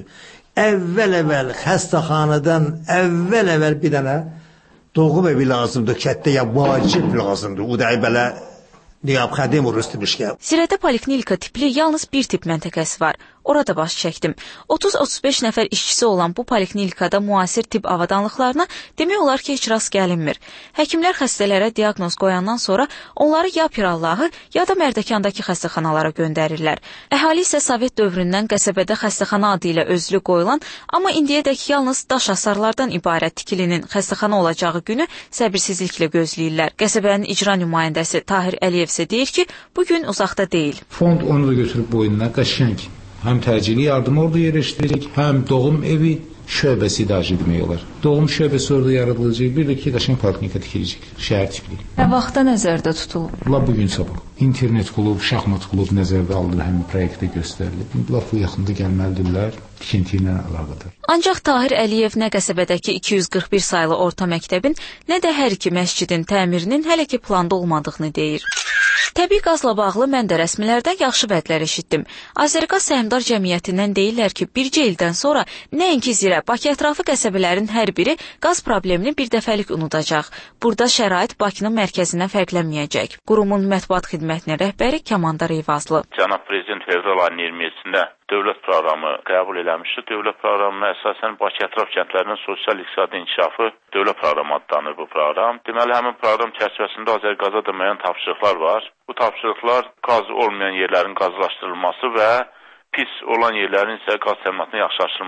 Əvvəl xəstəxanadan əvvəl bir dənə doğum evi lazımdır, kətdə ya vacib lazımdır. O da belə niyabxədim urusturmuş ki. Zirədə poliklinika tipli yalnız bir tip məntəqəsi var. Orada baş çəkdim. 30-35 nəfər işçisi olan bu poliklinikada müasir tibb avadanlıqlarına demək olar ki, heç rast gəlinmir. Həkimlər xəstələrə diaqnoz qoyandan sonra onları ya Pirallahı, ya da Mərdəkandakı xəstəxanalara göndərirlər. Əhali isə Sovet dövründən qəsəbədə xəstəxana adı ilə özlü qoyulan, amma indiyədək yalnız daş hasarlardan ibarət tikilinin xəstəxana olacağı günü səbirsizliklə gözləyirlər. Qəsəbənin icra nümayəndəsi Tahir Əliyev isə deyir ki, bu gün uzaqda deyil. Fond onu da götürüb boynuna qəşəng. Həm təcili yardım orada yerləşdiririk, həm doğum evi şöbəsi idarə demək olar. Doğum şöbəsi orada yaradılacaq, bir də ki, qəşəng poliklinika tikiləcək, şəhər tipli. Nə vaxtda nəzərdə tutulub? Bugün sabah. İnternet klub, şahmat klub nəzərdə alınır, həmin proyektdə göstərilir. Bunlar bu yaxında gəlməlidirlər, tikinti ilə əlaqədar. Ancaq Tahir Əliyev nə qəsəbədəki 241 saylı orta məktəbin, nə də hər iki məscidin təmirinin hələ ki planda olmadığını deyir. Təbii qazla bağlı mən də rəsmilərdən yaxşı vədlər eşitdim. Azərqaz Səhmdar Cəmiyyətindən deyirlər ki, bircə ildən sonra nəinki Zirə, Bakı ətrafı qəsəbələrin hər biri qaz problemini bir dəfəlik unudacaq. Burada şərait Bakının mərkəzindən fərqlənməyəcək. Qurumun mətbuat xidmətinin rəhbəri Kəmandar Eyvazlı. Cənab Prezident fevral ayının 27-sində dövlət proqramı qəbul eləmişdi. Dövlət proqramına əsasən Bakı ətraf kəndlərinin sosial-iqtisadi inkişafı dövlət proqramı adlanır bu proqram. Deməli, həmin proqram çərçivəsində Azərqaza da müəyyən tapşırıqlar var. Bu tapşırıqlar qaz olmayan yerlərin qazlaşdırılması və pis olan yerlərin isə qaz təminatının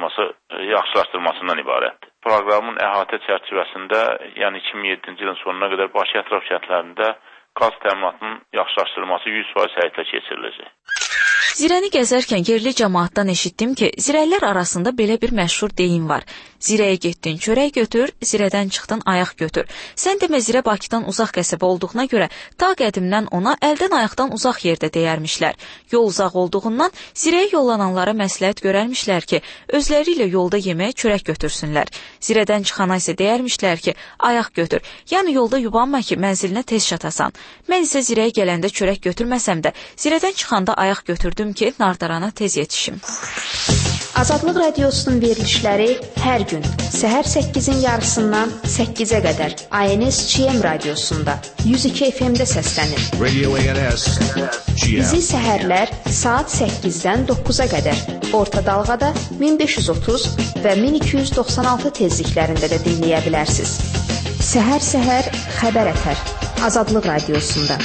yaxşılaşdırılmasından ibarətdir. Proqramın əhatə çərçivəsində, yəni 2007-ci ilin sonuna qədər Bakı ətraf kəndlərində qaz təminatının yaxşılaşdırılması 100% həyata keçiriləcək. Zirəni gəzərkən yerli cəmaatdan eşitdim ki, zirəlilər arasında belə bir məşhur deyim var. Zirəyə getdin, çörək götür, zirədən çıxdın, ayaq götür. Sən demə Zirə Bakıdan uzaq qəsəbə olduğuna görə ta qədimdən ona əldən ayaqdan uzaq yerdə deyərmişlər. Yol uzaq olduğundan Zirəyə yollananlara məsləhət görərmişlər ki, özləri ilə yolda yeməyə çörək götürsünlər. Zirədən çıxana isə deyərmişlər ki, ayaq götür. Yəni yolda yubanma ki, mənzilinə tez çatasan. Mən isə Zirəyə gələndə çörək götürməsəm də, Zirədən çıxanda ayaq götürdüm ki, Nardarana tez yetişim. Azadlıq Radiosunun verilişləri hər gün səhər 8-in yarısından 8-ə qədər ANS-GM radiosunda 102 FM-də səslənir. Radio ANS GM. Bizi səhərlər saat 8-dən 9-a qədər orta dalğada 1530 və 1296 tezliklərində də dinləyə bilərsiniz. Səhər-səhər xəbər ətər Azadlıq Radiosunda.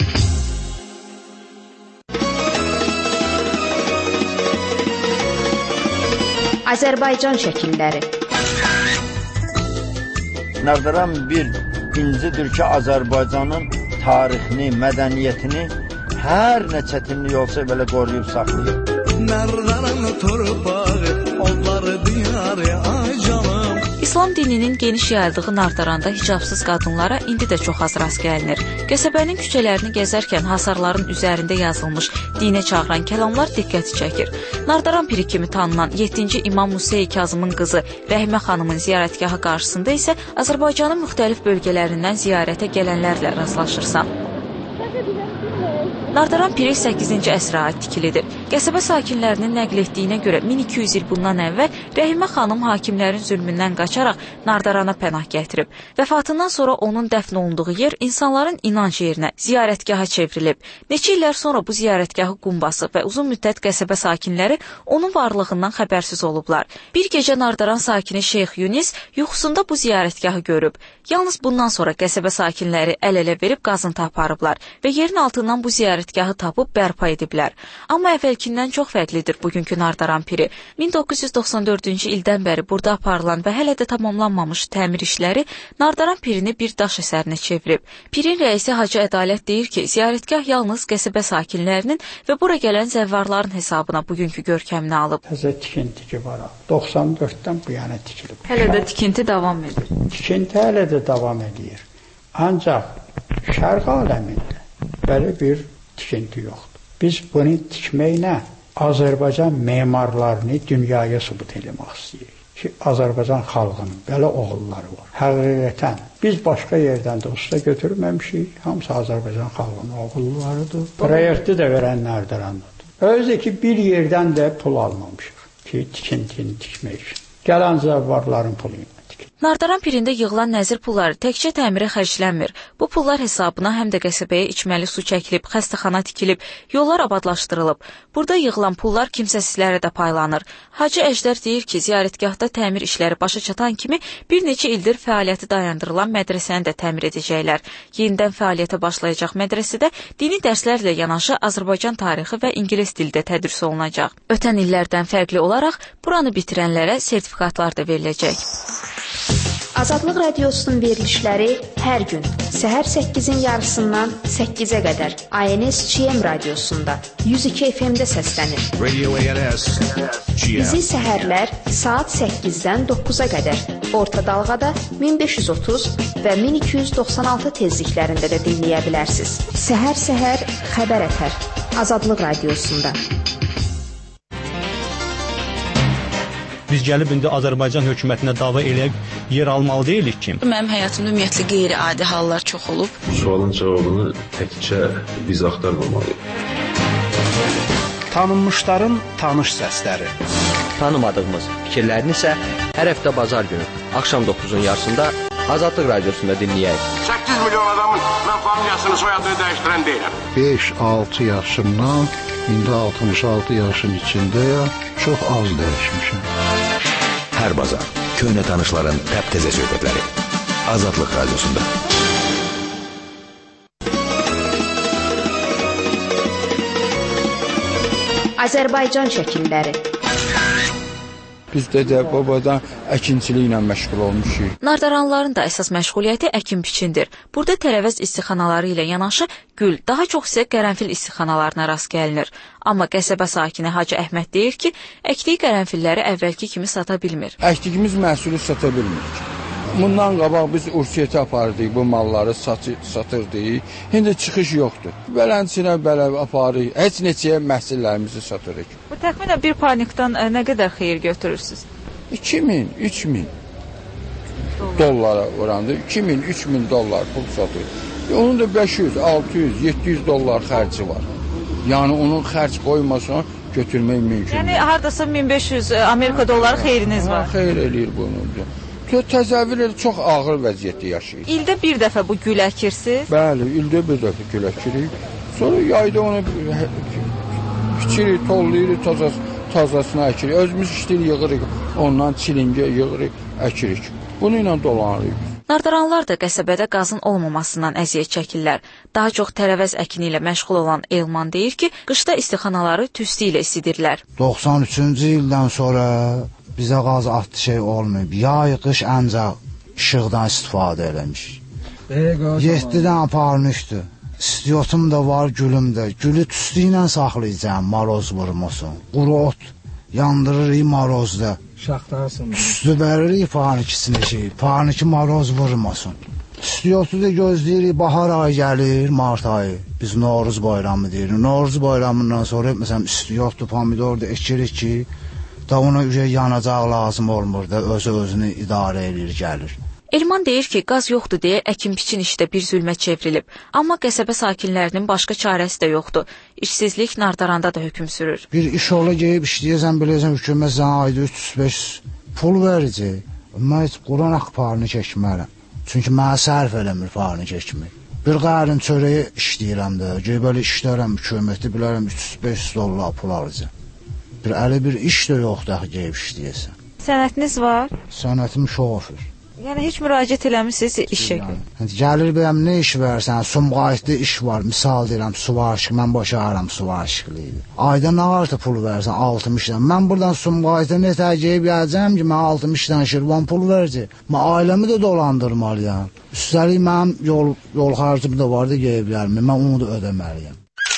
Azərbaycan şəkilləri. Nardaran bir incidir ki, Azərbaycanın tarixini, mədəniyyətini hər nə çətinlik olsa belə qoruyub saxlayır. Nardaran torpağı, onları diyarı, ay canım. İslam dininin geniş yayıldığı Nardaranda hicabsız qadınlara indi də çox az rast gəlinir. Qəsəbənin küçələrini gəzərkən hasarların üzərində yazılmış dinə çağıran kəlamlar diqqəti çəkir. Nardaran piri kimi tanınan 7-ci İmam Musa Kazımın qızı Rəhimə xanımın ziyarətgahı qarşısında isə Azərbaycanın müxtəlif bölgələrindən ziyarətə gələnlərlə rastlaşırsan. Nardaran piri 8-ci əsrə aid tikilidir. Qəsəbə sakinlərinin nəql etdiyinə görə 1200 il bundan əvvəl Rəhimə xanım hakimlərin zülmündən qaçaraq Nardarana pənah gətirib. Vəfatından sonra onun dəfn olunduğu yer insanların inanc yerinə, ziyarətgaha çevrilib. Neçə illər sonra bu ziyarətgahı qumbası və uzun müddət qəsəbə sakinləri onun varlığından xəbərsiz olublar. Bir gecə Nardaran sakini Şeyx Yunis yuxusunda bu ziyarətgahı görüb. Yalnız bundan sonra qəsəbə sakinləri əl-ələ verib qazıntı aparıblar və yerin altından bu ziyarətgahı tapıb bərpa ediblər. Amma əvvəlkindən çox fərqlidir bugünkü Nardaran piri. 1994-cü ildən bəri burada aparılan və hələ də tamamlanmamış təmir işləri Nardaran pirini bir daş əsərinə çevirib. Pirin rəisi Hacı Ədalət deyir ki, ziyarətgah yalnız qəsəbə sakinlərinin və bura gələn zəvvarların hesabına bugünkü görkəmini alıb. Təzə tikinti ki var, 94-dən bu yana tikilib. Hələ də tikinti davam edir. Tikinti hələ də davam edir. Ancaq şərq aləmində belə bir tikinti yoxdur. Biz bunu tikməklə Azərbaycan memarlarını dünyaya sübut eləmək istəyirik ki, Azərbaycan xalqının belə oğulları var. Həqiqətən biz başqa yerdən də usta götürməmişik, hamısı Azərbaycan xalqının oğullarıdır. Proyekti də verənlərdir anladım. Özü ki, bir yerdən də pul almamışıq ki, tikintini tikmək üçün. Gələn zəvvarların pulu ilə. Nardaran pirində yığılan nəzir pulları təkcə təmirə xərclənmir. Bu pullar hesabına həm də qəsəbəyə içməli su çəkilib, xəstəxana tikilib, yollar abadlaşdırılıb. Burada yığılan pullar kimsəsizlərə də paylanır. Hacı Əjdər deyir ki, ziyarətgahda təmir işləri başa çatan kimi bir neçə ildir fəaliyyəti dayandırılan mədrəsəni də təmir edəcəklər. Yenidən fəaliyyətə başlayacaq mədrəsədə dini dərslərlə yanaşı Azərbaycan tarixi və ingilis dildə tədris olunacaq. Ötən illərdən fərqli olaraq buranı bitirənlərə sertifikatlar da veriləcək. Azadlıq Radiosunun verilişləri hər gün səhər 8-in yarısından 8-ə qədər ANS-GM radiosunda 102 FM-də səslənir. Radio ANS GM. Bizi səhərlər saat 8-dən 9-a qədər orta dalğada 1530 və 1296 tezliklərində də dinləyə bilərsiniz. Səhər-səhər xəbər ətər Azadlıq Radiosunda. Biz gəlib indi Azərbaycan hökumətinə dava eləyib yer almalı deyilik ki. Mənim həyatımda ümumiyyətlə qeyri-adi hallar çox olub. Sualın cavabını təkcə biz axtarmamalıyıq. Tanınmışların tanış səsləri. Tanımadığımız fikirlərini isə hər həftə bazar günü axşam 9-un yarısında Azadlıq Radiosunda dinləyək. 8 milyon adamın mən familiyasını, soyadını dəyişdirən deyiləm. 5-6 yaşımdan indi 66 yaşın içindəyəm, çox az dəyişmişəm. Hər bazar köhnə tanışların təptəzə söhbətləri Azadlıq Radiosunda. Azərbaycan şəkilləri. Biz də babadan əkinçiliklə məşğul olmuşuq. Nardaranların da əsas məşğuliyyəti əkin-biçindir. Burada tərəvəz istixanaları ilə yanaşı gül, daha çox isə qərənfil istixanalarına rast gəlinir. Amma qəsəbə sakini Hacı Əhməd deyir ki, əkdiyi qərənfilləri əvvəlki kimi sata bilmir. Əkdiyimiz məhsulu sata bilmirik. Bundan qabaq biz Urfiyətə apardıq, bu malları satırdıq. İndi çıxış yoxdur. Belənçinə belə aparırıq, heç neçəyə məhsullarımızı satırıq. Bu təxminən bir panikdan nə qədər xeyir götürürsünüz? 2000 dollara oranında 2000-3000 dollar pul satırıq. Onun da 500, 600, 700 dollar xərci var. Yəni onun xərc qoymasan götürmək mümkün. Yəni hardasa 1500 Amerika dolları xeyriniz var. Xeyr eləyir bunu. Təsəvvür edin, çox ağır vəziyyətdə yaşayır. İldə bir dəfə bu gül əkirsiniz? Bəli, ildə bir dəfə gül əkirik. Sonra yayda onu biçirik, tollayırıq, tazasına əkirik. Özümüz işdir yığırıq, ondan çilingə yığırıq, əkirik. Bunu ilə dolanırıq. Nardaranlar da qəsəbədə qazın olmamasından əziyyət çəkirlər. Daha çox tərəvəz əkini ilə məşğul olan Elman deyir ki, qışda istixanaları tüstü ilə isidirlər. 93-cü ildən sonra bizə qaz atdı şey olmayıb. Yay, qış ancaq işıqdan istifadə eləmiş. 7-dən aparmışdı. İstiyotum da var, gülüm də. Gülü tüstü ilə saxlayacağım, maroz vurmasın. Quru ot yandırırıq marozda. Tüstü veririk parnikisini şey, parniki maroz vurmasın. Tüstüyotu da gözləyirik, bahar ayı gəlir, mart ayı. Biz Novruz bayramı deyirik. Novruz bayramından sonra məsələn istiyotdu, pomidor da ekirik ki, da ona yanacaq lazım olmur da, özünü idarə edir, gəlir. Elman deyir ki, qaz yoxdur deyə əkin-biçin işdə bir zülmət çevrilib. Amma qəsəbə sakinlərinin başqa çarəsi də yoxdur. İşsizlik Nardaranda da hökm sürür. Bir iş ola gəlib işləyəsən, biləcəm, hökumət sənə ayda 300-500 pul verəcək. Mən heç quranaq parını çəkmərəm. Çünki mənə sərf eləmir parını çəkmək. Bir qayırın çörəyi işləyirəm də, belə işlərəm, hökuməti bilərəm, 300-500 dollar pul alacaq. Bir əli bir iş də yoxdur axı gəlib işləyəsən. Sənətiniz var? Sənətim şoför. Yəni heç müraciət eləmisiniz işə? Gəlir bəyəm nə iş versən, Sumqayıtda iş var, misal deyirəm, suvarışıq, mən başarıram suvarışıqlıydı. Ayda nə varsa pul versən, 60-dan. Mən buradan Sumqayıtda nə təcəyib gələcəm ki, mən 60-dan Şirvan pul verəcək. Mən ailəmi də dolandırmalıyam. Üstəlik mənim yol xərcim də var da gəliblərimi, mən onu da ödəməliyəm.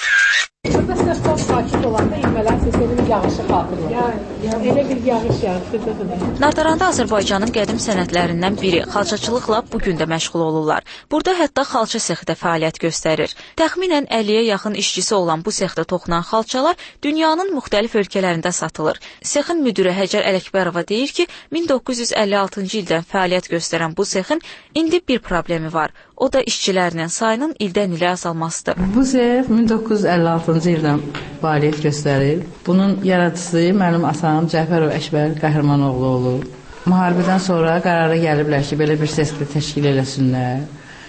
Burada çox sakit olanda ilmələr sesinin yağışı xatırlayır. Elə bir yağış yağır. Nardaranda Azərbaycanın qədim sənətlərindən biri xalçaçılıqla bu gün də məşğul olurlar. Burada hətta xalça sexi də fəaliyyət göstərir. Təxminən 50-yə yaxın işçisi olan bu sexdə toxunan xalçalar dünyanın müxtəlif ölkələrində satılır. Sexin müdiri Həcər Ələkbərova deyir ki, 1956-cı ildən fəaliyyət göstərən bu sexin indi bir problemi var. O da işçilərinin sayının ildən ilə azalmasıdır. Bu sex 1956-cı ildən fəaliyyət göstərir. Bunun yaradıcısı mənim atam Cəfərov Əkbər Qəhrəmanoğlu olub. Müharibədən sonra qərara gəliblər ki, belə bir sexi təşkil eləsinlər.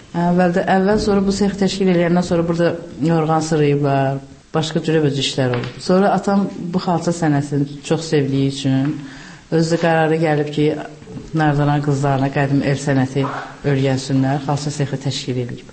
Əvvəl sonra bu sexi təşkil eləyəndən sonra burada yorğan sırıyıblar, başqa cürə öz işlər olub. Sonra atam bu xalça sənətini çox sevdiyi üçün özü qərara gəlib ki, Nardaran qızlarına qədim el sənəti öyrənsinlər, xalça sexi təşkil edib.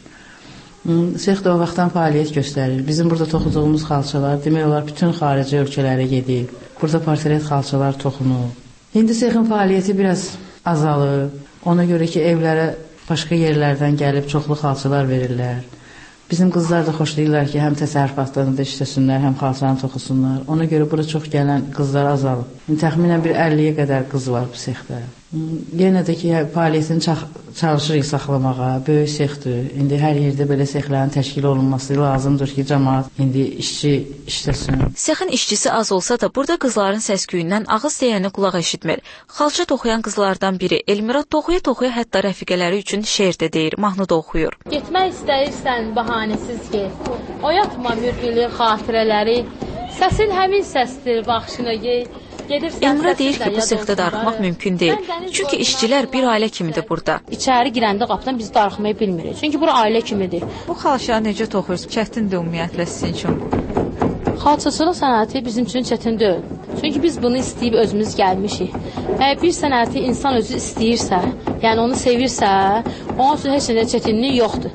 Sex də o vaxtdan fəaliyyət göstərir. Bizim burada toxuduğumuz xalçalar demək olar bütün xarici ölkələrə gedib. Burada portret xalçalar toxunub. İndi sexin fəaliyyəti biraz azalıb. Ona görə ki, evlərə başqa yerlərdən gəlib çoxlu xalçalar verirlər. Bizim qızlar da xoşlayırlar ki, həm təsərrüfatlarında işləsinlər, həm xalçanı toxusunlar. Ona görə bura çox gələn qızlar azalıb. Təxminən bir 50-yə qədər qız var bu sexdə. Yenə də ki, fəaliyyətini çalışırıq saxlamağa, böyük sexdir. İndi hər yerdə belə sexlərin təşkil olunması lazımdır ki, cəmaət indi işçi işləsin. Sexin işçisi az olsa da burada qızların səs-küyündən ağız deyəni qulaq eşitmir. Xalça toxuyan qızlardan biri Elmira toxuya-toxuya hətta rəfiqələri üçün şeir də deyir, mahnı da oxuyur. Getmək istəyirsən bahanəsiz get, oyatma mürgülü xatirələri, səsin həmin səsdir, baxışına gey. Elmira deyir ki, bu sexdə darıxmaq mümkün deyil. Çünki işçilər bir ailə kimidir burada. İçəri girəndə qapıdan biz darıxmayı bilmirik. Çünki bura ailə kimidir. Bu xalçanı necə toxuyursunuz? Çətindir ümumiyyətlə sizin üçün bu. Xalçaçılıq sənəti bizim üçün çətin deyil. Çünki biz bunu istəyib özümüz gəlmişik. Əgər bir sənəti insan özü istəyirsə, yəni onu sevirsə, onun üçün heç nə çətinlik yoxdur.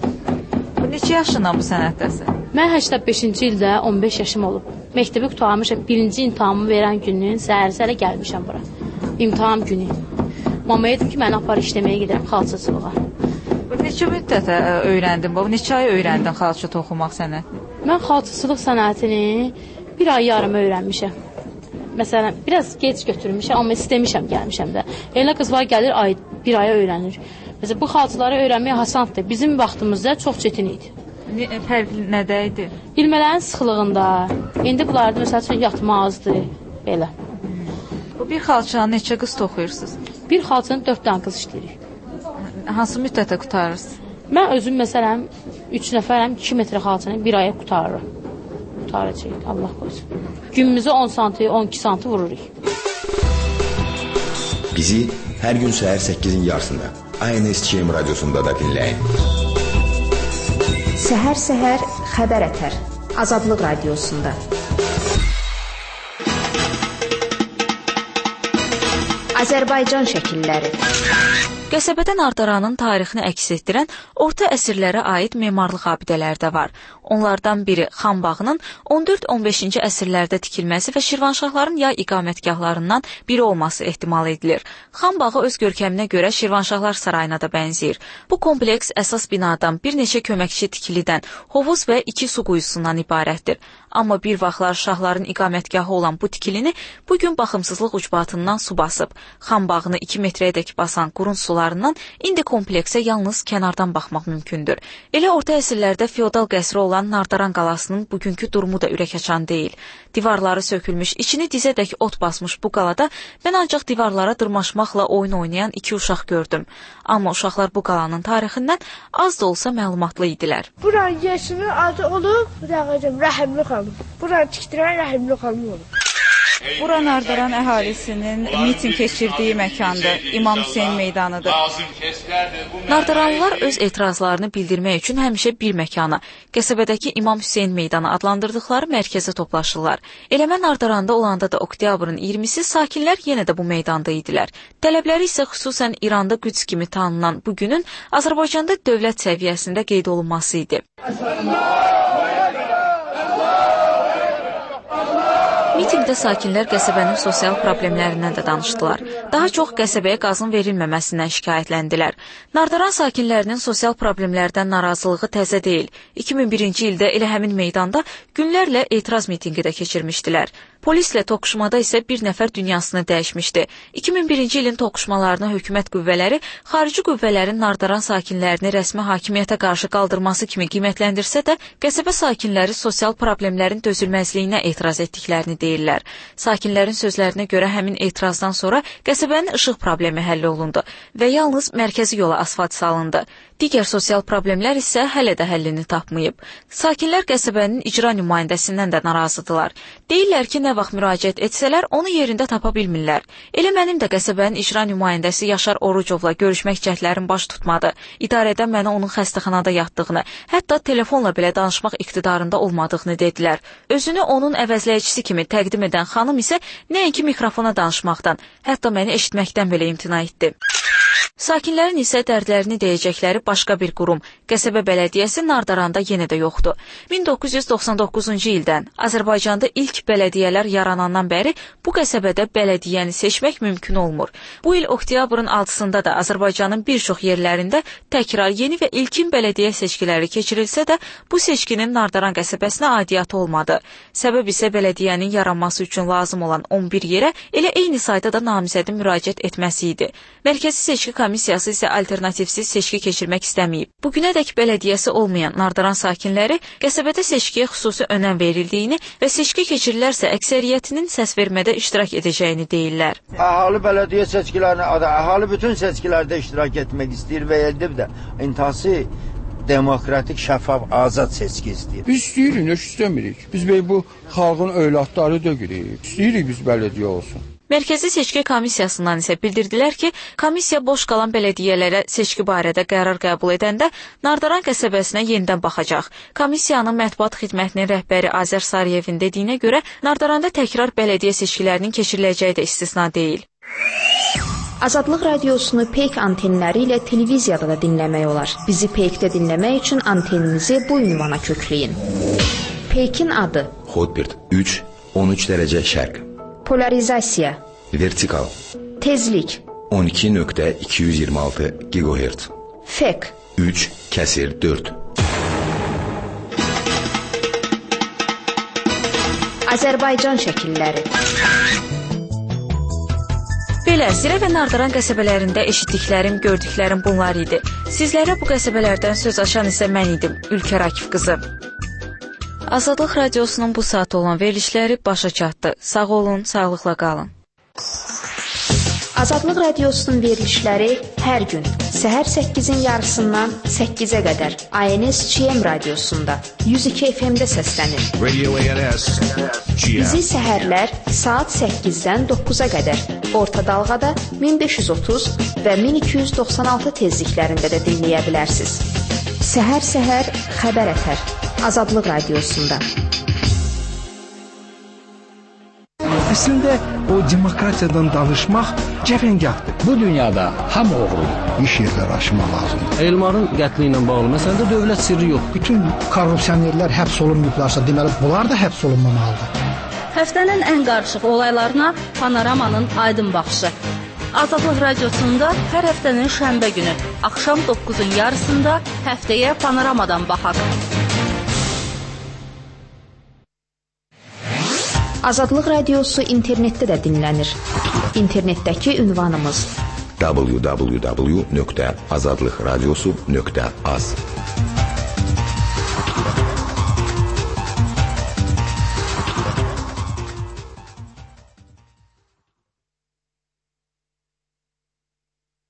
Bu neçə yaşından bu sənətdəsin? Mən 85-ci ildə 15 yaşım olub. Məktəbi qurtarmışam. Birinci imtahamı verən günün səhər-səhərə gəlmişəm bura. İmtahan günü. Mamaya dedim ki, məni apar işləməyə gedirəm xalçaçılığa. Bu neçə müddət öyrəndin? Bu neçə ay öyrəndin xalça toxumaq sənətini? Mən xalçaçılıq sənətini bir ay yarım öyrənmişəm. Məsələn, biraz gec götürmüşəm, amma istəmişəm, gəlmişəm də. Elə qızlar gəlir, bir aya öyrənir. Məsələn, bu xalçaları öyrənmək asandır. Bizim vaxtımızda çox çətin idi. Fərqi nədə idi? İlmələrin sıxlığında. İndi bunlarda məsəl üçün yatmazdır, belə. Bu bir xalçanı neçə qız toxuyursunuz? Bir xalçanı 4 dənə qız işləyirik. Hansı müddətə qurtarırsınız? Mən özüm məsələn 3 nəfərəm, 2 metrə xalçanı bir aya qurtarırım. çıxaracağıq, Allah qoysun. Günümüzü 10 santi, 12 santi vururuq. Bizi hər gün səhər 8-in yarısında ANSÇM radiosunda da dinləyin. Səhər-səhər xəbər ətər. Azadlıq radiosunda. Azərbaycan şəkilləri. Qəsəbədə nardaranın tarixini əks etdirən orta əsrlərə aid memarlıq abidələri də var. Onlardan biri Xanbağının 14-15-ci əsrlərdə tikilməsi və Şirvanşahların yay iqamətgahlarından biri olması ehtimal edilir. Xanbağı öz görkəminə görə Şirvanşahlar sarayına da bənzəyir. Bu kompleks əsas binadan bir neçə köməkçi tikilidən, hovuz və 2 su quyusundan ibarətdir. Amma bir vaxtlar şahların iqamətgahı olan bu tikilini bugün baxımsızlıq ucbatından su basıb. Xanbağını 2 metrəyədək basan qurun sularından indi kompleksə yalnız kənardan baxmaq mümkündür. Elə orta əsrlərdə feodal qəsri olan Nardaran qalasının bugünkü durumu da ürək açan deyil. Divarları sökülmüş, içini dizədək ot basmış bu qalada mən ancaq divarlara dırmaşmaqla oyun oynayan 2 uşaq gördüm. Amma uşaqlar bu qalanın tarixindən az da olsa məlumatlı idilər. Buranın yaşının adı olub, Rəhimli xanım. Buranı tikdirən Rəhimli xanım olub. Bura Nardaran əhalisinin miting keçirdiyi məkandır, İmam Hüseyn meydanıdır. Nardaranlılar öz etirazlarını bildirmək üçün həmişə bir məkana, qəsəbədəki İmam Hüseyn meydanı adlandırdıqları mərkəzə toplaşırlar. Eləmə Nardaranda olanda da oktyabrın 20-si sakinlər yenə də bu meydanda idilər. Tələbləri isə xüsusən İranda Qüds kimi tanınan bu günün Azərbaycanda dövlət səviyyəsində qeyd olunması idi. Mitingdə sakinlər qəsəbənin sosial problemlərindən də danışdılar. Daha çox qəsəbəyə qazın verilməməsindən şikayətləndilər. Nardaran sakinlərinin sosial problemlərdən narazılığı təzə deyil. 2001-ci ildə elə həmin meydanda günlərlə etiraz mitinqi də keçirmişdilər. Polislə toqquşmada isə bir nəfər dünyasını dəyişmişdi. 2001-ci ilin toqquşmalarını hökumət qüvvələri xarici qüvvələrin Nardaran sakinlərini rəsmi hakimiyyətə qarşı qaldırması kimi qiymətləndirsə də, qəsəbə sakinləri sosial problemlərin dözülməzliyinə etiraz etdiklərini deyirlər. Sakinlərin sözlərinə görə həmin etirazdan sonra qəsəbənin işıq problemi həll olundu və yalnız mərkəzi yola asfalt salındı. Digər sosial problemlər isə hələ də həllini tapmayıb. Sakinlər qəsəbənin icra nümayəndəsindən də narazıdırlar. Deyirlər ki, nə vaxt müraciət etsələr, onu yerində tapa bilmirlər. Elə mənim də qəsəbənin icra nümayəndəsi Yaşar Orucovla görüşmək cəhdlərim baş tutmadı. İdarədən mənə onun xəstəxanada yatdığını, hətta telefonla belə danışmaq iqtidarında olmadığını dedilər. Özünü onun əvəzləyicisi kimi təqdim edən xanım isə nəinki mikrofona danışmaqdan, hətta məni eşitməkdən belə imtina etdi. Sakinlərin isə dərdlərini deyəcəkləri başqa bir qurum, qəsəbə bələdiyyəsi Nardaranda yenə də yoxdur. 1999-cu ildən Azərbaycanda ilk bələdiyyələr yaranandan bəri bu qəsəbədə bələdiyyəni seçmək mümkün olmur. Bu il oktyabrın 6-sında da Azərbaycanın bir çox yerlərində təkrar yeni və ilkin bələdiyyə seçkiləri keçirilsə də, bu seçkinin Nardaran qəsəbəsinə aidiyyatı olmadı. Səbəb isə bələdiyyənin yaranması üçün lazım olan 11 yerə elə eyni sayda da namizədin müraciət etməsi idi. Mərkəzi seçki komissiyası isə alternativsiz seçki keçirmək istəməyib. Bugünədək bələdiyyəsi olmayan Nardaran sakinləri qəsəbədə seçkiyə xüsusi önəm verildiyini və seçki keçirilərsə əksəriyyətinin səsvermədə iştirak edəcəyini deyirlər. Əhali bələdiyyə seçkilərinə, əhali bütün seçkilərdə iştirak etmək istəyir və edib də intihası demokratik, şəffaf, azad seçki istəyir. Biz istəyirik, heç istəmirik. Biz bu xalqın övladları dögürük. İstəyirik biz bələdiyyə olsun. Mərkəzi seçki komissiyasından isə bildirdilər ki, komissiya boş qalan bələdiyyələrə seçki barədə qərar qəbul edəndə Nardaran qəsəbəsinə yenidən baxacaq. Komissiyanın mətbuat xidmətinin rəhbəri Azər Sarıyevin dediyinə görə Nardaranda təkrar bələdiyyə seçkilərinin keçiriləcəyi də istisna deyil. Azadlıq radiosunu Peyk antenləri ilə televiziyada da dinləmək olar. Bizi Peykdə dinləmək üçün anteninizi bu ünvana kökləyin. Peykin adı Hotbird 3, 13 dərəcə şərq. Polarizasiya. Vertikal. Tezlik. 12.226 GHz. Fek. 3/4. Azərbaycan şəkilləri. Belə, Zirə və Nardaran qəsəbələrində eşitdiklərim, gördüklərim bunlar idi. Sizlərə bu qəsəbələrdən söz açan isə mən idim, Ülkər Akif qızı. Azadlıq radiosunun bu saat olan verilişləri başa çatdı. Sağ olun, sağlıqla qalın. Azadlıq Radiosunun verilişləri hər gün səhər 8-in yarısından 8-ə qədər ANS-GM radiosunda 102 FM-də səslənir. Radio ANS GM. Bizi səhərlər saat 8-dən 9-a qədər orta dalğada 1530 və 1296 tezliklərində də dinləyə bilərsiniz. Səhər-səhər xəbər ətər Azadlıq Radiosunda. Əslində o demokratiyadan danışmaq cəfəngahdır. Bu dünyada hamı oğrudur. İş yerləri aşmaq lazımdır. Elmarın qətli ilə bağlı məsələdə dövlət sirri yox. Bütün korrupsionerlər həbs olunmayıblarsa, deməli bunlar da həbs olunmamalıdır. Həftənin ən qarışıq olaylarına Panoramanın aydın baxışı. Azadlıq Radiosunda hər həftənin şənbə günü axşam 9-un yarısında həftəyə Panoramadan baxaq. Azadlıq Radiosu internetdə də dinlənir. İnternetdəki ünvanımız www.azadlıqradiosu.az